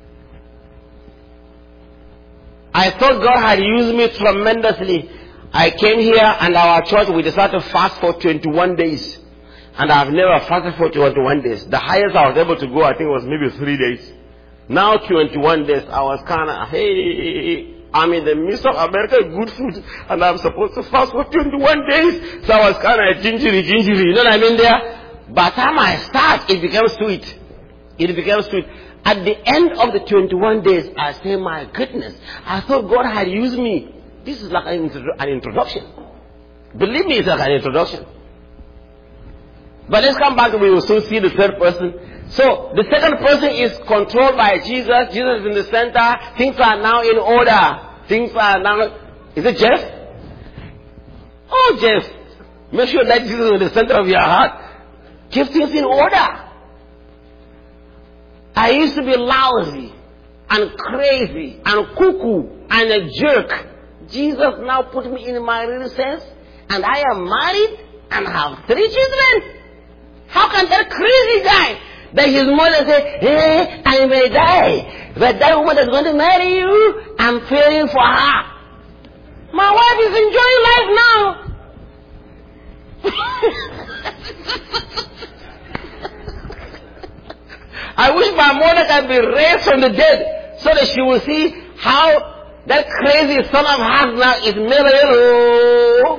I thought God had used me tremendously. I came here and our church, we decided to fast for twenty-one days. And I've never fasted for twenty-one days. The highest I was able to go, I think, was maybe three days. Now twenty-one days, I was kind of, hey, I'm in the midst of America, good food, and I'm supposed to fast for twenty-one days. So I was kind of gingery, gingery, you know what I mean there? By the time I start, it became sweet. It became sweet. At the end of the twenty-one days, I say, my goodness, I thought God had used me. This is like an, intro- an introduction. Believe me, it's like an introduction. But let's come back, we will soon see the third person. So, the second person is controlled by Jesus. Jesus is in the center. Things are now in order. Things are now... Is it Jeff? Oh, Jeff. Make sure that Jesus is in the center of your heart. Keep things in order. I used to be lousy and crazy and cuckoo and a jerk. Jesus now put me in my real sense, and I am married and have three children. How can that crazy guy that his mother say, hey, I may die, but that woman that's going to marry you, I'm fearing for her. My wife is enjoying life now. I wish my mother can be raised from the dead so that she will see how that crazy son of hers now is mellow.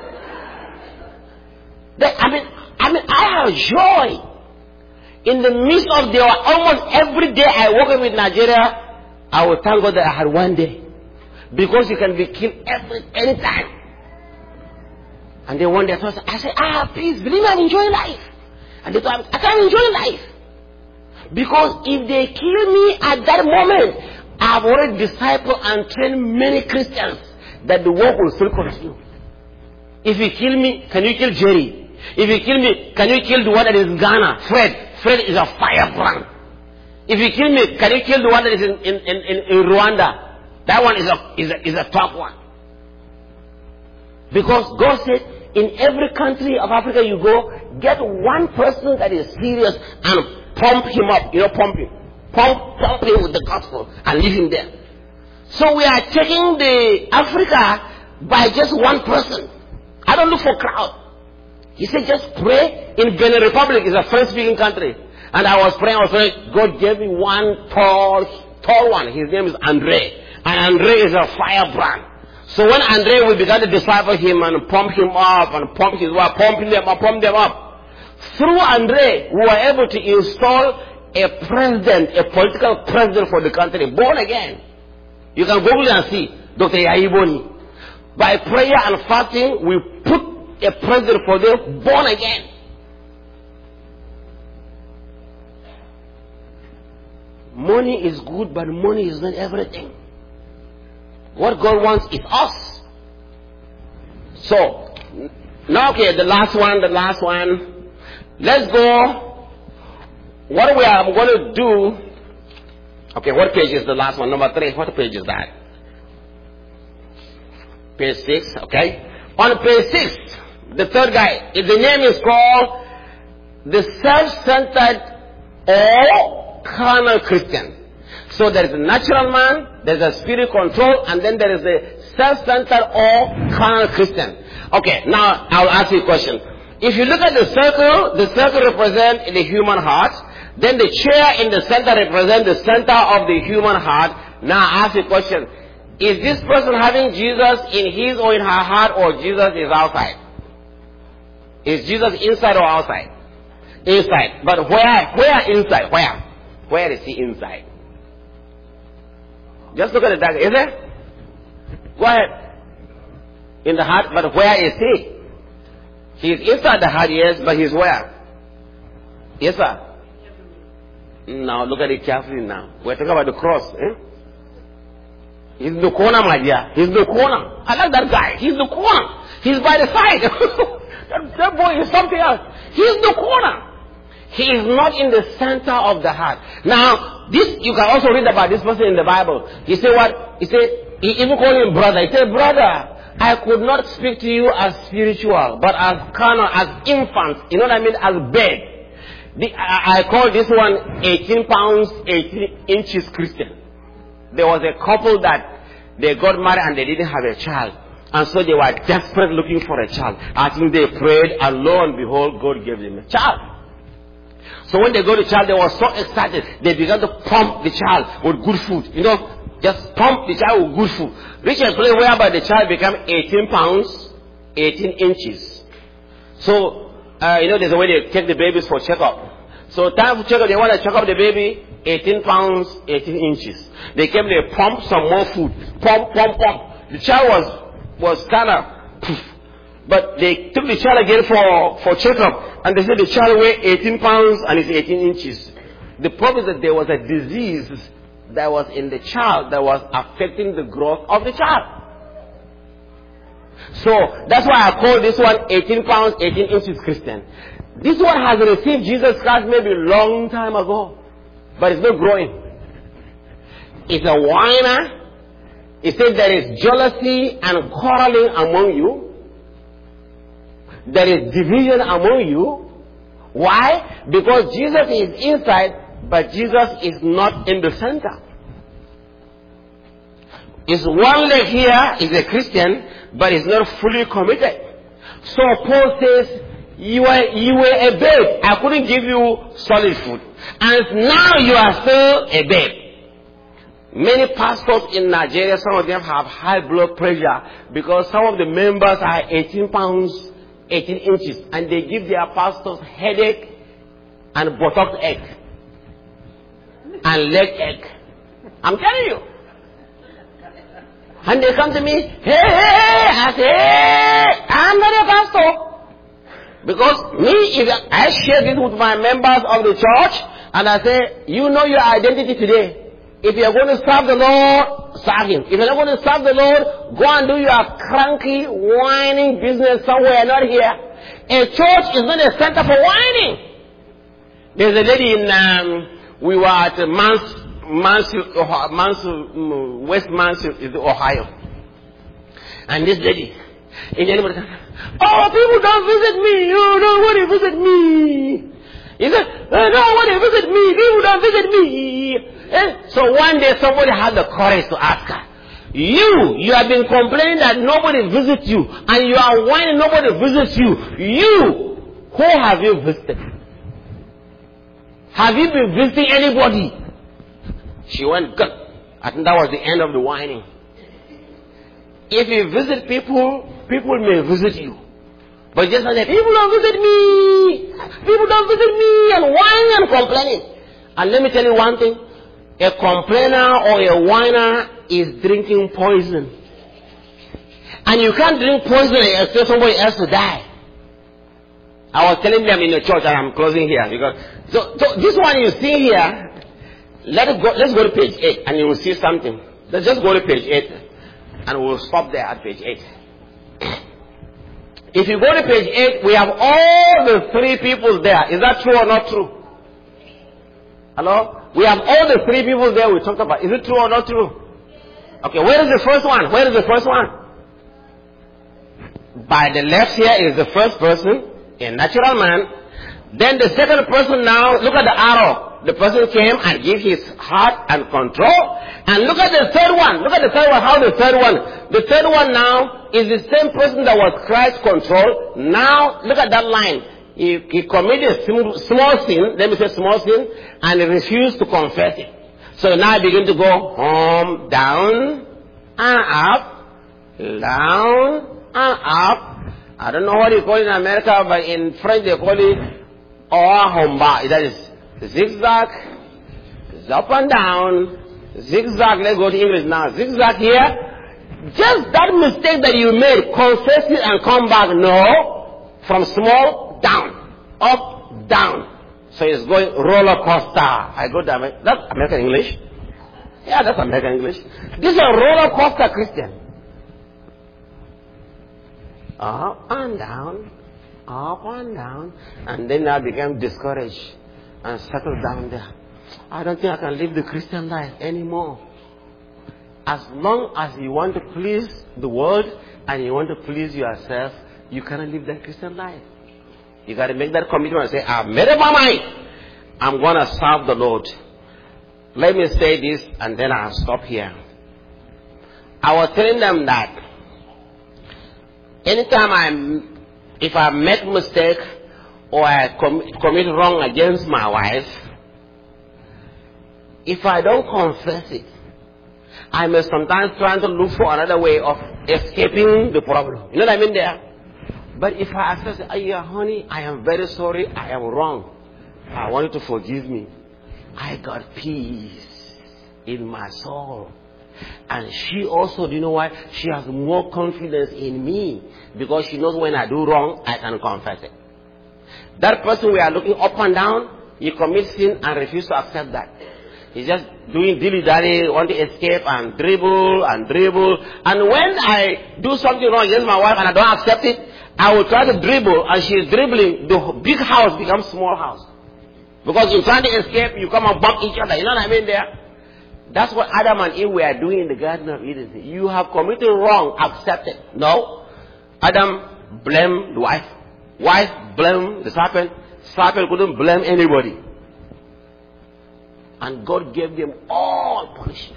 That, I mean, I mean, I have joy in the midst of the almost every day I walk with Nigeria. I will thank God that I had one day, because you can be killed every anytime. And then one day I said, I have peace. Believe me, I'm enjoying life. And they thought, I can't enjoy life. Because if they kill me at that moment, I've already discipled and trained many Christians that the work will still continue. If you kill me, can you kill Jerry? If you kill me, can you kill the one that is in Ghana? Fred. Fred is a firebrand. If you kill me, can you kill the one that is in, in, in, in Rwanda? That one is a, is a, is a top one. Because God said, in every country of Africa you go, get one person that is serious and pump him up. You know, pump him. Pump, pump him with the gospel and leave him there. So we are taking the Africa by just one person. I don't look for crowd. He said, just pray. In Benin Republic, it's a French-speaking country. And I was praying, I was praying, God gave me one tall, tall one. His name is Andre. And Andre is a firebrand. So when Andre, we began to disciple him and pump him up and pump his wife, pump them up, pump them up. Through Andre, we were able to install a president, a political president for the country, born again. You can Google and see, Doctor Yaiboni. By prayer and fasting, we put a president for them, born again. Money is good, but money is not everything. What God wants is us. So, now okay, the last one, the last one. Let's go. What we are going to do. Okay, what page is the last one? Number three. What page is that? Page six, okay. On page six, the third guy, the name is called the self-centered or carnal Christian. So there is a natural man, there is a spirit control, and then there is a self-centered or carnal Christian. Okay, now I'll ask you a question. If you look at the circle, the circle represents the human heart. Then the chair in the center represents the center of the human heart. Now I ask you a question. Is this person having Jesus in his or in her heart, or Jesus is outside? Is Jesus inside or outside? Inside. But where? Where inside? Where? Where is he inside? Just look at the diagram. Is there? Go ahead. In the heart, but where is he? He is inside the heart, yes, but he's where? Yes, sir. Now look at it carefully now. We're talking about the cross. Eh? He's in the corner, my dear. He's in the corner. I like that guy. He's in the corner. He's by the side. that, that boy is something else. He's in the corner. He is not in the center of the heart. Now, this, you can also read about this person in the Bible. He said what? He said, he even called him brother. He said, brother, I could not speak to you as spiritual, but as carnal, as infants. You know what I mean? As babe. The, I, I call this one eighteen pounds, eighteen inches Christian. There was a couple that they got married and they didn't have a child. And so they were desperate looking for a child. I think they prayed, and lo and behold, God gave them a child. So when they got the child, they were so excited. They began to pump the child with good food. You know, just pump the child with good food. Reach a place whereby the child became eighteen pounds, eighteen inches. So, uh, you know, there's a way they take the babies for checkup. So time for checkup, they want to check up the baby, eighteen pounds, eighteen inches. They came, they pumped some more food. Pump, pump, pump. The child was, was kind of, but they took the child again for, for checkup. And they said the child weighed eighteen pounds and it's eighteen inches. The problem is that there was a disease that was in the child that was affecting the growth of the child. So that's why I call this one eighteen pounds, eighteen inches Christian. This one has received Jesus Christ maybe a long time ago, but it's not growing. It's a whiner. It says there is jealousy and quarreling among you. There is division among you. Why? Because Jesus is inside, but Jesus is not in the center. It's one leg here, is a Christian, but is not fully committed. So Paul says, you were, you were a babe. I couldn't give you solid food. And now you are still a babe. Many pastors in Nigeria, some of them have high blood pressure because some of the members are eighteen pounds, eighteen inches. And they give their pastors headache and buttock ache. And leg ache. I'm telling you. And they come to me, hey, hey, hey. I say, hey, I'm not a pastor. Because me, if I share this with my members of the church, And I say, you know your identity today. If you're going to serve the Lord, serve Him. If you're not going to serve the Lord, go and do your cranky, whining business somewhere, not here. A church is not a center for whining. There's a lady in, um, we were at Mans, Mansfield, Mansfield, West Mansfield, Ohio. And this lady, in anybody, oh, people don't visit me. Oh, nobody visit me. He said, oh, nobody visit me. People don't visit me. Eh? So one day somebody had the courage to ask her, you, you have been complaining that nobody visits you, and you are whining nobody visits you. You, who have you visited? Have you been visiting anybody? She went, good. I think that was the end of the whining. If you visit people, people may visit you. But just like that, people don't visit me. People don't visit me, and whining and complaining. And let me tell you one thing. A complainer or a whiner is drinking poison. And you can't drink poison and expect somebody else to die. I was telling them in the church, and I'm closing here. because So, so this one you see here, let it go, let's go to page eight, and you will see something. Let's just go to page eight, and we'll stop there at page eight. If you go to page eight, we have all the three people there. Is that true or not true? Hello? We have all the three people there we talked about. Is it true or not true? Okay, where is the first one? Where is the first one? By the left here is the first person, a natural man. Then the second person now, look at the arrow. The person came and gave his heart and control. And look at the third one. Look at the third one. How the third one? The third one now is the same person that was Christ's control. Now, look at that line. He, he committed a small sin, let me say small sin, and he refused to confess it. So now I begin to go home, down, and up, down, and up. I don't know what you call it in America, but in French they call it or homba. That is zigzag, up and down, zigzag. Let's go to English now. Zigzag here. Just that mistake that you made, confess it and come back. No, from small down, up, down. So it's going roller coaster. I go down. That's American English. Yeah, that's American English. This is a roller coaster Christian. Up and down, up and down, and then I became discouraged and settled down there. I don't think I can live the Christian life anymore. As long as you want to please the world and you want to please yourself, you cannot live that Christian life. You got to make that commitment and say, I've made up my mind. I'm going to serve the Lord. Let me say this and then I'll stop here. I was telling them that anytime I, if I make mistake or I com- commit wrong against my wife, if I don't confess it, I may sometimes try to look for another way of escaping the problem. You know what I mean there? But if I accept it, oh, yeah, honey, I am very sorry, I am wrong. I want you to forgive me. I got peace in my soul. And she also, do you know why? She has more confidence in me. Because she knows when I do wrong, I can confess it. That person we are looking up and down, he commits sin and refuses to accept that. He's just doing dilly-dally, want to escape and dribble and dribble. And when I do something wrong against my wife and I don't accept it, I will try to dribble, and she is dribbling. The big house becomes small house. Because you're trying to escape, you come and bump each other. You know what I mean there? That's what Adam and Eve were doing in the Garden of Eden. You have committed wrong, accept it. No. Adam blamed the wife. Wife blamed the serpent. Serpent couldn't blame anybody. And God gave them all punishment.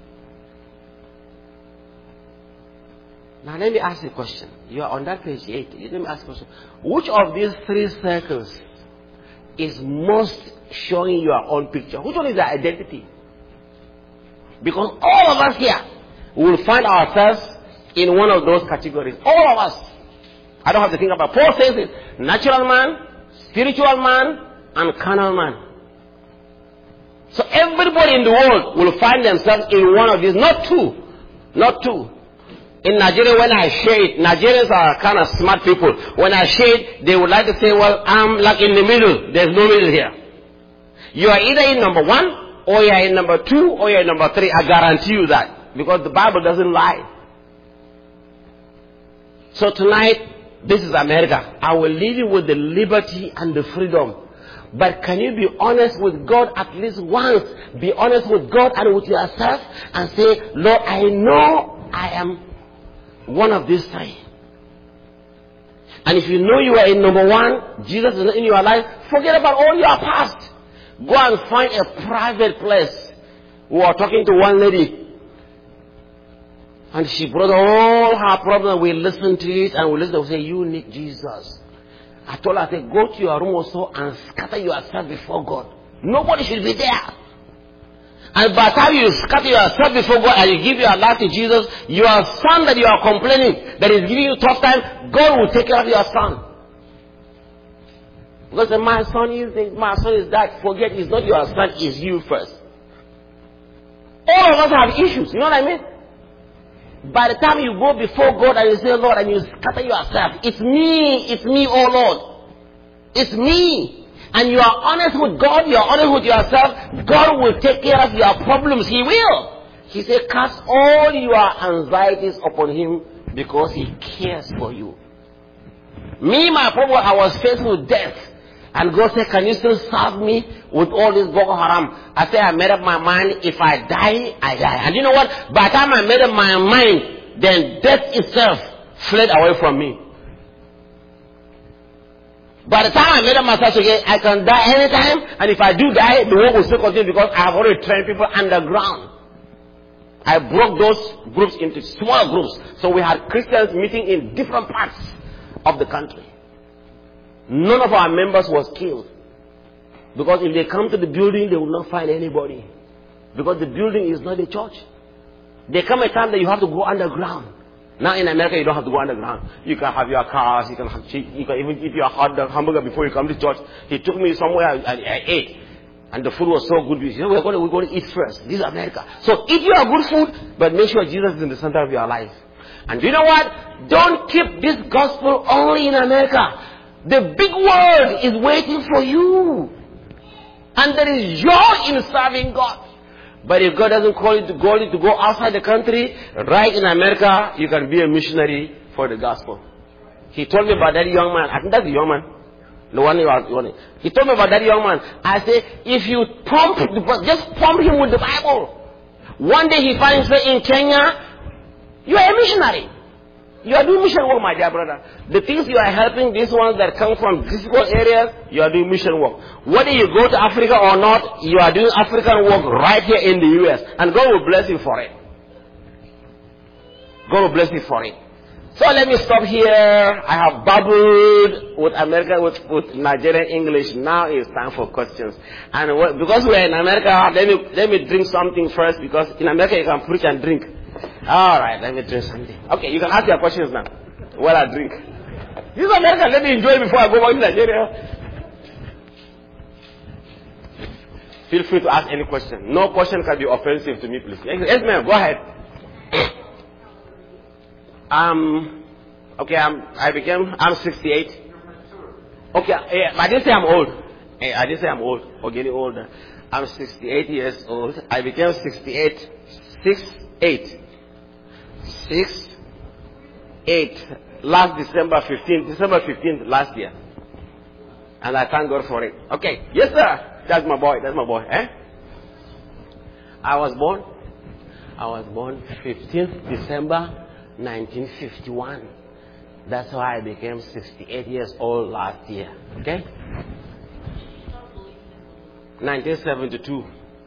Now let me ask you a question. You are on that page eight. Let me ask you a question. Which of these three circles is most showing your own picture? Which one is the identity? Because all of us here will find ourselves in one of those categories. All of us. I don't have to think about it. Paul says it. Natural man, spiritual man, and carnal man. So everybody in the world will find themselves in one of these. Not two. Not two. In Nigeria, when I shade, Nigerians are kind of smart people. When I shade, they would like to say, well, I'm like in the middle. There's no middle here. You are either in number one, or you are in number two, or you are in number three. I guarantee you that. Because the Bible doesn't lie. So tonight, this is America. I will leave you with the liberty and the freedom. But can you be honest with God at least once? Be honest with God and with yourself and say, Lord, I know I am one of these three. And if you know you are in number one, Jesus is not in your life, forget about all your past. Go and find a private place. We were talking to one lady, and she brought all her problems. We listened to it, and we listened to say, you need Jesus. I told her, I said, go to your room also and scatter yourself before God. Nobody should be there. And by the time you scatter yourself before God and you give your life to Jesus, your son that you are complaining, that is giving you tough time, God will take care of your son. Because my son is this, my son is that. Forget, it's not your son, it's you first. All of us have issues, you know what I mean? By the time you go before God and you say, Lord, and you scatter yourself, it's me, it's me, oh Lord. It's me. And you are honest with God, you are honest with yourself, God will take care of your problems. He will. He said, cast all your anxieties upon Him because He cares for you. Me, my problem, I was faced with death. And God said, can you still serve me with all this Boko Haram? I said, I made up my mind, if I die, I die. And you know what? By the time I made up my mind, then death itself fled away from me. By the time I made up myself again, I can die anytime. And if I do die, the work will still continue because I have already trained people underground. I broke those groups into small groups. So we had Christians meeting in different parts of the country. None of our members was killed. Because if they come to the building, they will not find anybody. Because the building is not a church. There come a time that you have to go underground. Now in America, you don't have to go underground. You can have your cars, you can, have, you can even eat your hot dog hamburger before you come to church. He took me somewhere, I, I ate. And the food was so good. He said, we're going, to, we're going to eat first. This is America. So eat your good food, but make sure Jesus is in the center of your life. And you know what? Don't keep this gospel only in America. The big world is waiting for you. And there is joy in serving God. But if God doesn't call you to go, to go outside the country, right in America, you can be a missionary for the gospel. He told me about that young man. I think that's the young man. The one you are. He told me about that young man. I said, if you pump, just pump him with the Bible. One day he finds himself in Kenya. You are a missionary. You are doing mission work, my dear brother. The things you are helping, these ones that come from difficult areas, you are doing mission work. Whether you go to Africa or not, you are doing African work right here in the U S. And God will bless you for it. God will bless you for it. So let me stop here. I have babbled with American, with, with Nigerian English. Now it's time for questions. And what, because we are in America, let me, let me drink something first, because in America you can preach and drink. All right, let me drink something. Okay, you can ask your questions now while I drink. This is America. Let me enjoy it before I go back to Nigeria. Feel free to ask any question. No question can be offensive to me, please. Yes, ma'am. Go ahead. um, okay, I'm, I became, I'm sixty-eight. Okay, yeah, I didn't say I'm old. I didn't say I'm old or getting older. I'm sixty-eight years old. I became sixty-eight. Six, eight. Six, eight. Last December fifteenth. December fifteenth last year. And I thank God for it. Okay. Yes, sir. That's my boy. That's my boy. Eh? I was born. I was born fifteenth December nineteen fifty-one. That's why I became sixty-eight years old last year. Okay? nineteen seventy-two.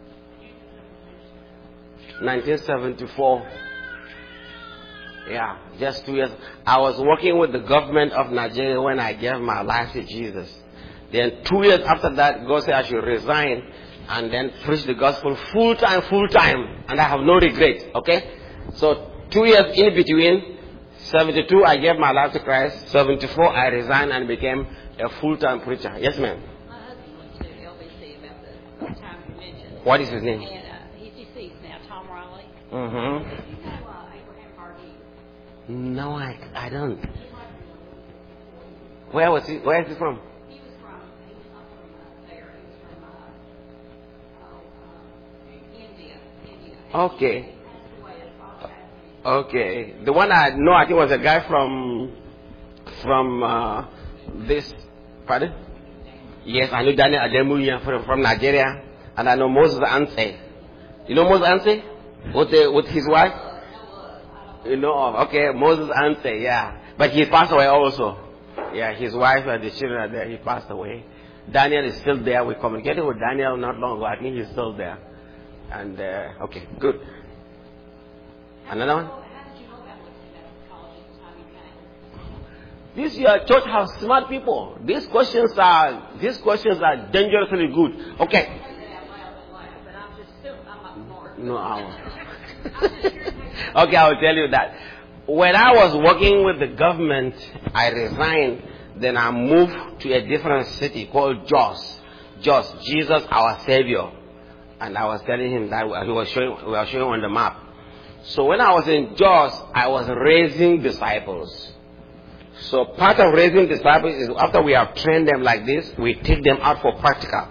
nineteen seventy-four. Yeah, just two years. I was working with the government of Nigeria when I gave my life to Jesus. Then two years after that, God said I should resign and then preach the gospel full time, full time. And I have no regret. Okay? So two years in between, seventy-two I gave my life to Christ. seventy-four I resigned and became a full time preacher. Yes, ma'am. My husband went to L B C about the time you mentioned. What is his name? And uh, he's deceased now, Tom Riley. Mm-hmm. Do you know uh, Abraham Hardy? No, I, I don't. Where was he? Where is he from? He was from, he was not from uh, there. He was from uh, Okay. Okay. The one I know, I think, was a guy from from uh, this. Pardon? Yes, I know Daniel Ademuya from, from Nigeria, and I know Moses Anse. You know Moses Anse? With the, with his wife? You know? Okay, Moses Anse. Yeah, but he passed away also. Yeah, his wife and the children are there. He passed away. Daniel is still there. We communicated with Daniel not long ago. I think he's still there. And uh, okay, good. Another one? This your church has smart people. These questions are these questions are dangerously good. Okay. No, I okay, I will tell you that. When I was working with the government, I resigned. Then I moved to a different city called Jos. Jos, Jesus our Savior. And I was telling him that he was showing, we were showing on the map. So when I was in Jos, I was raising disciples. So part of raising disciples is after we have trained them like this, we take them out for practical.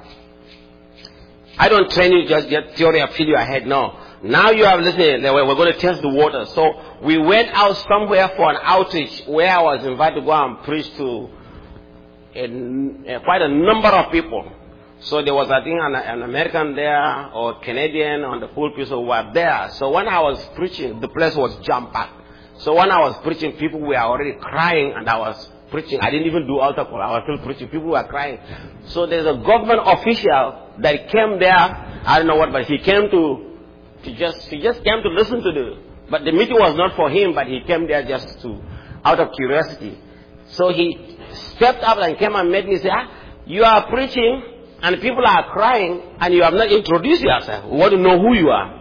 I don't train you just get theory and fill your head. No. Now you have listened. We're going to test the water. So we went out somewhere for an outreach where I was invited to go and preach to a, a, quite a number of people. So there was, I think, an, an American there or Canadian on the pulpit who were there. So when I was preaching, the place was jam-packed. So when I was preaching, people were already crying, and I was preaching. I didn't even do altar call. I was still preaching. People were crying. So there's a government official that came there. I don't know what, but he came to, to just, he just came to listen to the, but the meeting was not for him, but he came there just to, out of curiosity. So he stepped up and came and met me and said, ah, you are preaching, and people are crying, and you have not introduced yourself. We want to know who you are.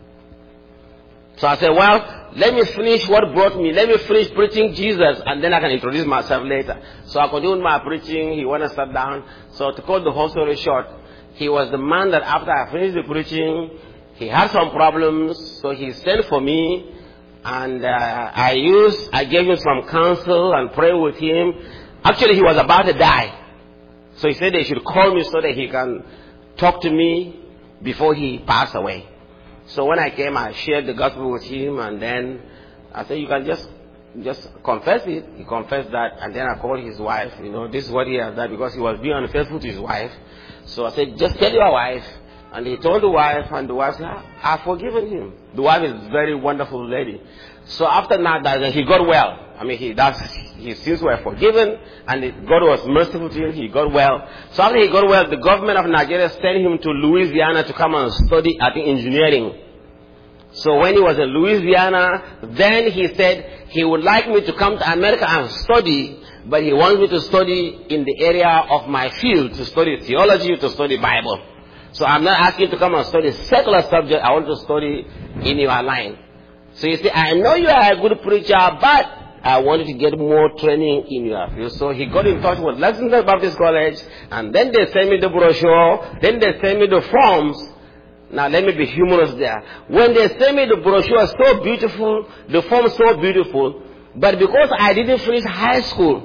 So I said, well, let me finish what brought me. Let me finish preaching Jesus, and then I can introduce myself later. So I continued my preaching. He went and sat down. So to cut the whole story short, he was the man that after I finished the preaching, he had some problems. So he sent for me, and uh, I used, I gave him some counsel and prayed with him. Actually, he was about to die. So he said they should call me so that he can talk to me before he passed away. So when I came, I shared the gospel with him, and then I said, you can just just confess it. He confessed that, and then I called his wife. You know, this is what he has done because he was being unfaithful to his wife. So I said, just tell your wife. And he told the wife, and the wife said, I've forgiven him. The wife is a very wonderful lady. So after that, he got well. I mean, he does, his sins were forgiven, and God was merciful to him. He got well. So after he got well, the government of Nigeria sent him to Louisiana to come and study, I think, engineering. So when he was in Louisiana, then he said he would like me to come to America and study, but he wants me to study in the area of my field, to study theology, to study Bible. So I'm not asking you to come and study secular subject. I want to study in your line. So you see, I know you are a good preacher, but I wanted to get more training in your field. So he got in touch with Lexington Baptist College, and then they sent me the brochure, then they sent me the forms. Now let me be humorous there. When they sent me the brochure, so beautiful, the form so beautiful, but because I didn't finish high school,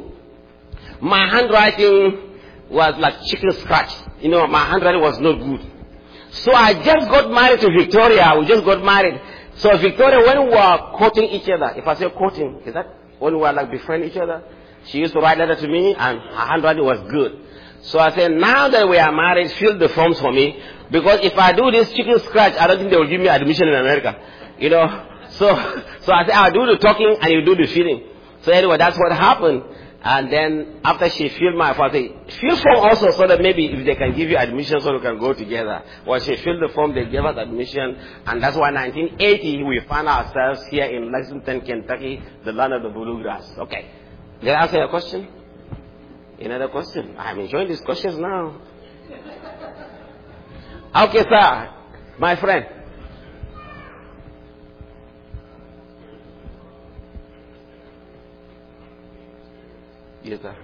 my handwriting was like chicken scratch. You know, my handwriting was not good. So I just got married to Victoria. We just got married. So Victoria, when we were quoting each other, if I say quoting, is that when we were like befriending each other? She used to write letters to me, and her handwriting was good. So I said, now that we are married, fill the forms for me. Because if I do this chicken scratch, I don't think they will give me admission in America. You know. So so I said, I'll do the talking and you do the filling. So anyway, that's what happened. And then after she filled my form, I said, fill form also so that maybe if they can give you admission so we can go together. Well, she filled the form, they gave us admission. And that's why in nineteen eighty, we found ourselves here in Lexington, Kentucky, the land of the bluegrass. Okay. Did I answer your question? Another question? I'm enjoying these questions now. Okay, sir. My friend. Yes, sir.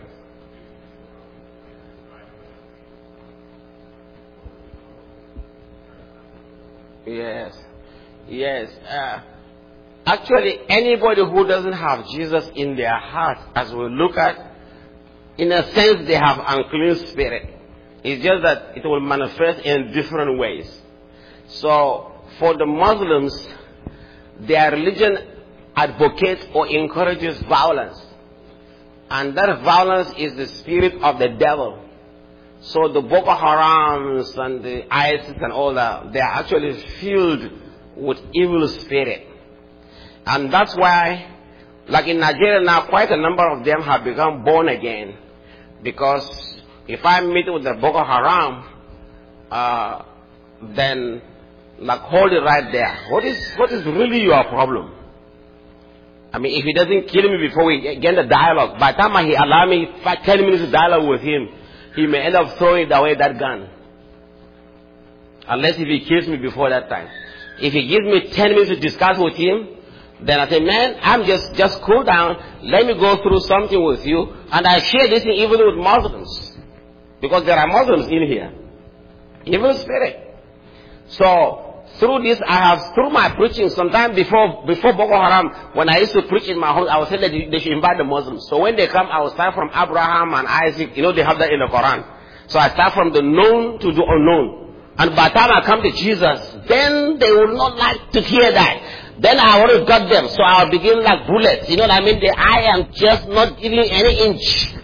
Yes. Yes. Uh, actually, anybody who doesn't have Jesus in their heart, as we look at, in a sense, they have unclean spirit. It's just that it will manifest in different ways. So, for the Muslims, their religion advocates or encourages violence. And that violence is the spirit of the devil. So the Boko Harams and the ISIS and all that, they are actually filled with evil spirit. And that's why, like in Nigeria now, quite a number of them have become born again. Because if I meet with the Boko Haram, uh, then like hold it right there. What is what is really your problem? I mean, if he doesn't kill me before we get the dialogue, by the time he allow me five, ten minutes of dialogue with him, he may end up throwing away that gun. Unless if he kills me before that time. If he gives me ten minutes to discuss with him, then I say, man, I'm just, just cool down. Let me go through something with you. And I share this thing even with Muslims. Because there are Muslims in here. Evil spirit. So, through this, I have, through my preaching, sometime before, before Boko Haram, when I used to preach in my home, I would say that they should invite the Muslims. So when they come, I will start from Abraham and Isaac. You know, they have that in the Quran. So I start from the known to the unknown. And by the time I come to Jesus, then they will not like to hear that. Then I already got them. So I'll begin like bullets. You know what I mean? The, I am just not giving any inch.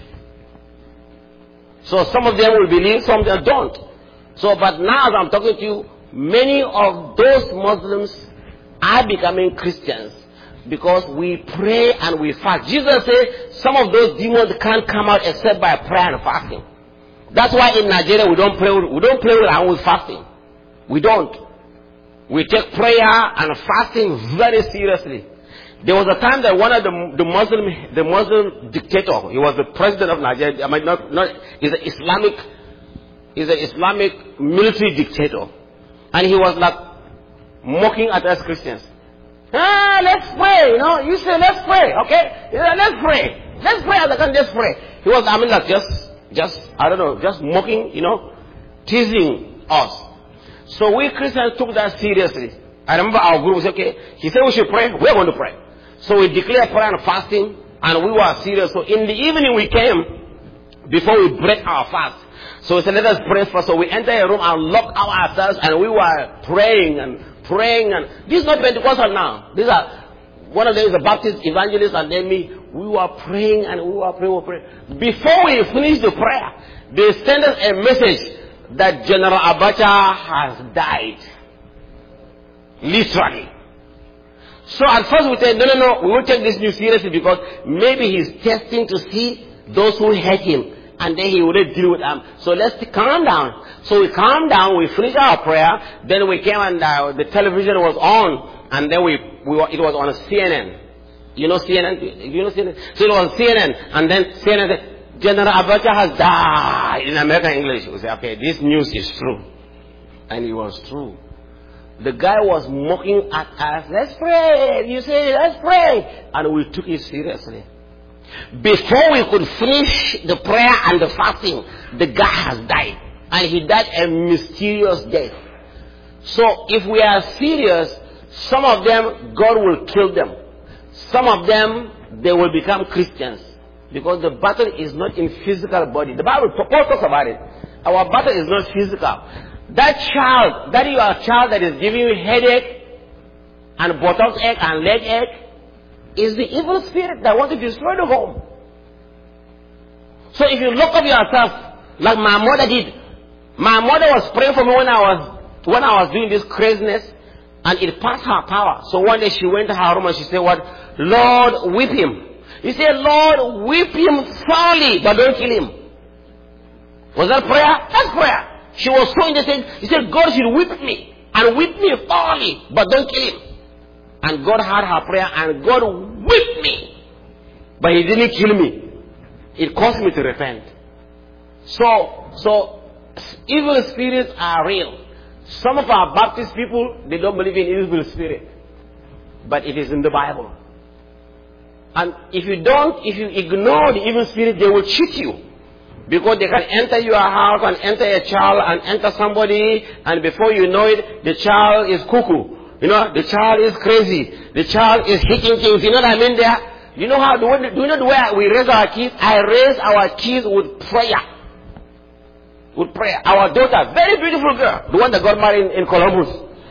So some of them will believe, some of them don't. So, but now as I'm talking to you, many of those Muslims are becoming Christians because we pray and we fast. Jesus said some of those demons can't come out except by prayer and fasting. That's why in Nigeria we don't pray. We don't pray around with fasting. We don't. We take prayer and fasting very seriously. There was a time that one of the, the Muslim, the Muslim dictator, he was the president of Nigeria. I mean, not, not, he's an Islamic, he's an Islamic military dictator. And he was like mocking at us Christians. Ah, let's pray, you know. You say, let's pray, okay? He said, let's pray. Let's pray as I can just pray. He was, I mean, like just, just, I don't know, just mocking, you know, teasing us. So we Christians took that seriously. I remember our group said, okay, he said we should pray, we're going to pray. So we declared prayer and fasting, and we were serious. So in the evening we came, before we break our fast. So we said, let us pray first. So we entered a room and locked ourselves, and we were praying and praying. And this is not Pentecostal now. These are, one of them is a Baptist evangelist, and then me. We were praying and we were praying, we were praying. Before we finished the prayer, they sent us a message that General Abacha has died. Literally. So at first we said, no, no, no, we won't take this news seriously because maybe he's testing to see those who hate him. And then he wouldn't deal with them. So let's calm down. So we calmed down, we finished our prayer, then we came and uh, the television was on, and then we, we were, it was on C N N. You know C N N? You know C N N? So it was C N N, and then C N N said, General Abacha has died in American English. We said, okay, this news is true. And it was true. The guy was mocking at us, let's pray. You say, let's pray. And we took it seriously. Before we could finish the prayer and the fasting, the guy has died. And he died a mysterious death. So if we are serious, some of them, God will kill them. Some of them, they will become Christians. Because the battle is not in physical body. The Bible, Paul talks about it. Our battle is not physical. That child, that you are a child that is giving you headache and buttocks ache and leg ache, is the evil spirit that wants to destroy the home. So if you look at yourself, like my mother did. My mother was praying for me when I was, when I was doing this craziness, and it passed her power. So one day she went to her room and she said, what? Lord, whip him. He said, Lord, whip him thoroughly, but don't kill him. Was that prayer? That's prayer. She was so innocent. He said, God should whip me, and whip me thoroughly, but don't kill him. And God heard her prayer, and God whipped me. But he didn't kill me. It caused me to repent. So, so, evil spirits are real. Some of our Baptist people, they don't believe in evil spirit. But it is in the Bible. And if you don't, if you ignore the evil spirit, they will cheat you. Because they can enter your house and enter a child and enter somebody, and before you know it, the child is cuckoo. You know, the child is crazy. The child is hitting things. You know what I mean there? You know how, do you know the way we raise our kids? I raise our kids with prayer. With prayer. Our daughter, very beautiful girl, the one that got married in, in Columbus.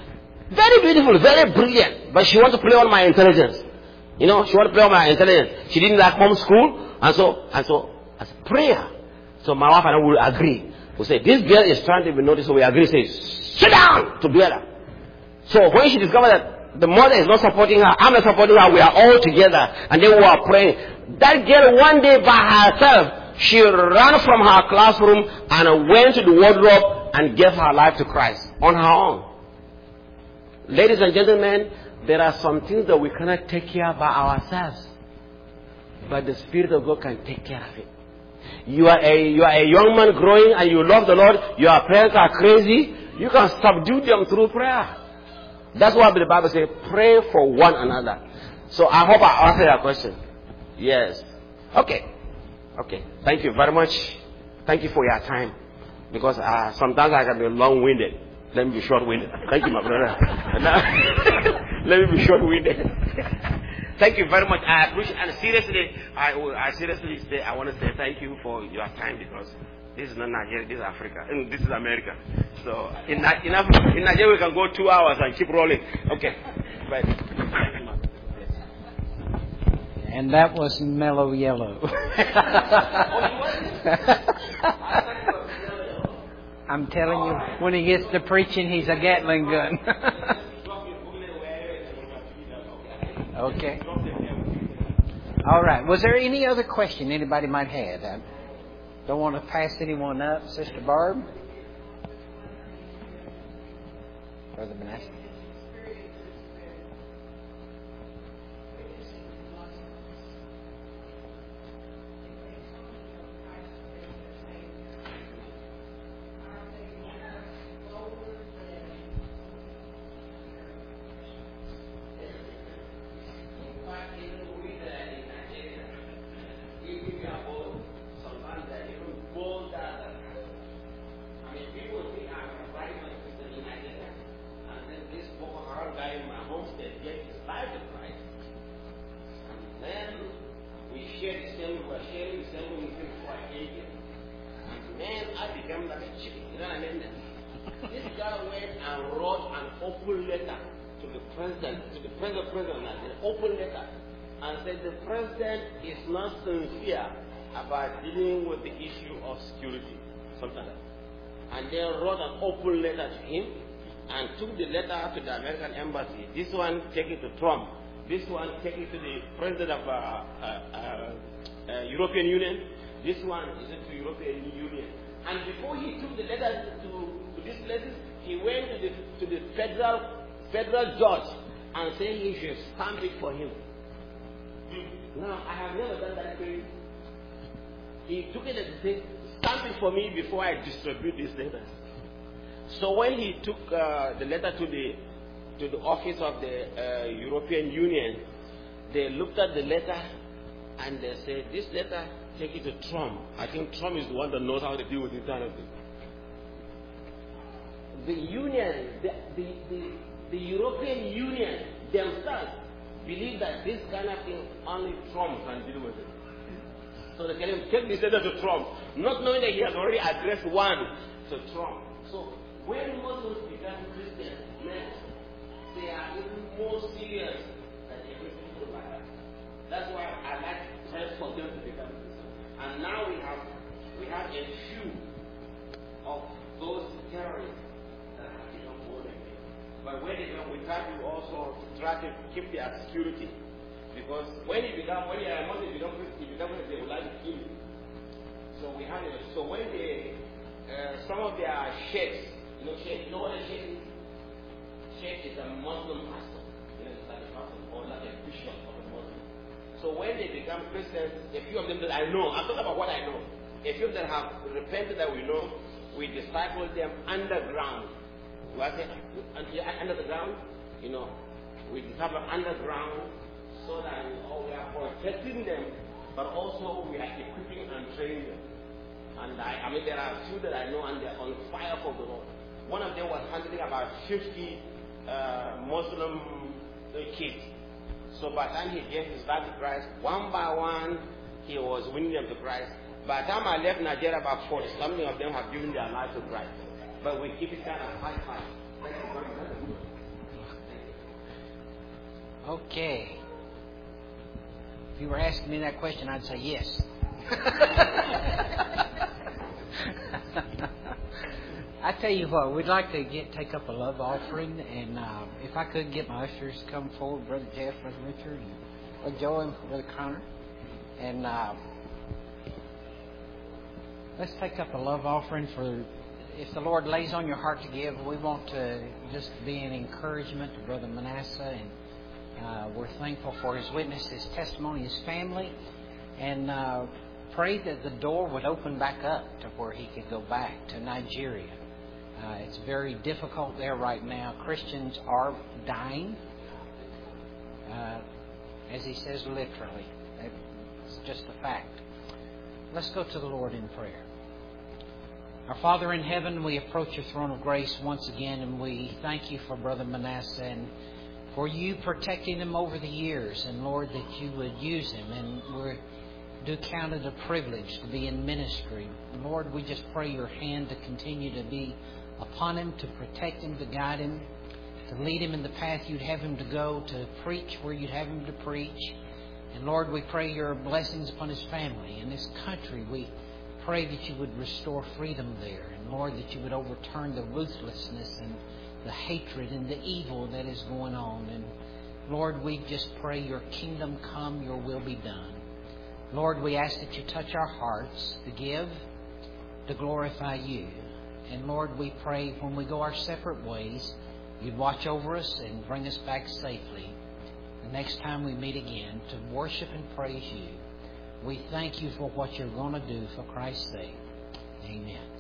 Very beautiful, very brilliant. But she wants to play on my intelligence. You know, she wants to play on my intelligence. She didn't like home school. And so, and so, as prayer. So my wife and I will agree. We say, this girl is trying to be noticed. So we agree, say, sit down together. So when she discovered that the mother is not supporting her, I'm not supporting her, we are all together. And then we are praying. That girl one day by herself, she ran from her classroom and went to the wardrobe and gave her life to Christ on her own. Ladies and gentlemen, there are some things that we cannot take care of by ourselves. But the Spirit of God can take care of it. You are a, you are a young man growing and you love the Lord. Your parents are crazy. You can subdue them through prayer. That's why the Bible says, pray for one another. So I hope I answered your question. Yes. Okay. Okay. Thank you very much. Thank you for your time. Because uh, sometimes I can be long-winded. Let me be short-winded. Thank you, my brother. Let me be short-winded. Thank you very much. I appreciate, and seriously, I, I seriously say, I want to say thank you for your time, because this is not Nigeria, this is Africa, and this is America. So in, in, Africa, in Nigeria we can go two hours and keep rolling. Okay. But, and that was Mellow Yellow. I'm telling you, when he gets to preaching, he's a Gatling gun. Okay. All right. Was there any other question anybody might have? I don't want to pass anyone up. Sister Barb? Brother Manasseh? About dealing with the issue of security, something like that. And they wrote an open letter to him and took the letter to the American embassy. This one take it to Trump. This one take it to the president of uh, uh, uh, uh, European Union. This one is it to European Union. And before he took the letter to, to these places, he went to the to the federal federal judge and said he should stamp it for him. Now I have never done that thing. He took it and said, stamp it for me before I distribute these letters. So when he took uh, the letter to the to the office of the uh, European Union, they looked at the letter and they said, this letter, take it to Trump. I think Trump is the one that knows how to deal with this kind of thing. The Union, the, the, the, the European Union themselves believe that this kind of thing only Trump can deal with it. So they can take this letter to Trump, not knowing that he has already addressed one to Trump. So when Muslims become Christians, they are even more serious than every people like that. That's why I like to help for them to become Christians. And now we have we have a few of those terrorists that have become born again. But when they come, we try to also try to keep their security. Because when you become, when you are Muslim, you become Christian, you become Christian, they would like to kill you. So we have it. So when they, uh, some of their sheikhs, you know, sheikh, you know what a sheikh is? Sheikh is a Muslim pastor. You know, it's like a pastor or like a bishop of a Muslim. So when they become Christians, a few of them that I know, I'm talking about what I know. A few of them have repented that we know. We disciple them underground. You are saying under the ground, you know, we disciple underground. So that we are protecting them, but also we are equipping and training them. And I, I mean, there are two that I know, and they are on fire for the Lord. One of them was handling about fifty uh, Muslim uh, kids. So by the time he gave his life to Christ, one by one, he was winning them to Christ. By the time I left Nigeria, about forty something of them have given their life to Christ. But we keep it kind of high high. Thank you very much. Okay. If you were asking me that question, I'd say yes. I tell you what, we'd like to get take up a love offering, and uh, if I could get my ushers to come forward, Brother Jeff, Brother Richard, and Brother Joe, and Brother Connor, and uh, let's take up a love offering for. If the Lord lays on your heart to give, we want to just be an encouragement to Brother Manasseh, and uh, we're thankful for his witness, his testimony, his family, and uh, pray that the door would open back up to where he could go back to Nigeria. Uh, it's very difficult there right now. Christians are dying, uh, as he says literally. It's just a fact. Let's go to the Lord in prayer. Our Father in heaven, we approach your throne of grace once again, and we thank you for Brother Manasseh and for you protecting him over the years, and Lord, that you would use him, and we do count it a privilege to be in ministry. Lord, we just pray your hand to continue to be upon him, to protect him, to guide him, to lead him in the path you'd have him to go, to preach where you'd have him to preach. And Lord, we pray your blessings upon his family and his country. We pray that you would restore freedom there, and Lord, that you would overturn the ruthlessness and the hatred and the evil that is going on. And Lord, we just pray your kingdom come, your will be done. Lord, we ask that you touch our hearts to give, to glorify you. And Lord, we pray when we go our separate ways, you'd watch over us and bring us back safely the next time we meet again to worship and praise you. We thank you for what you're going to do for Christ's sake. Amen.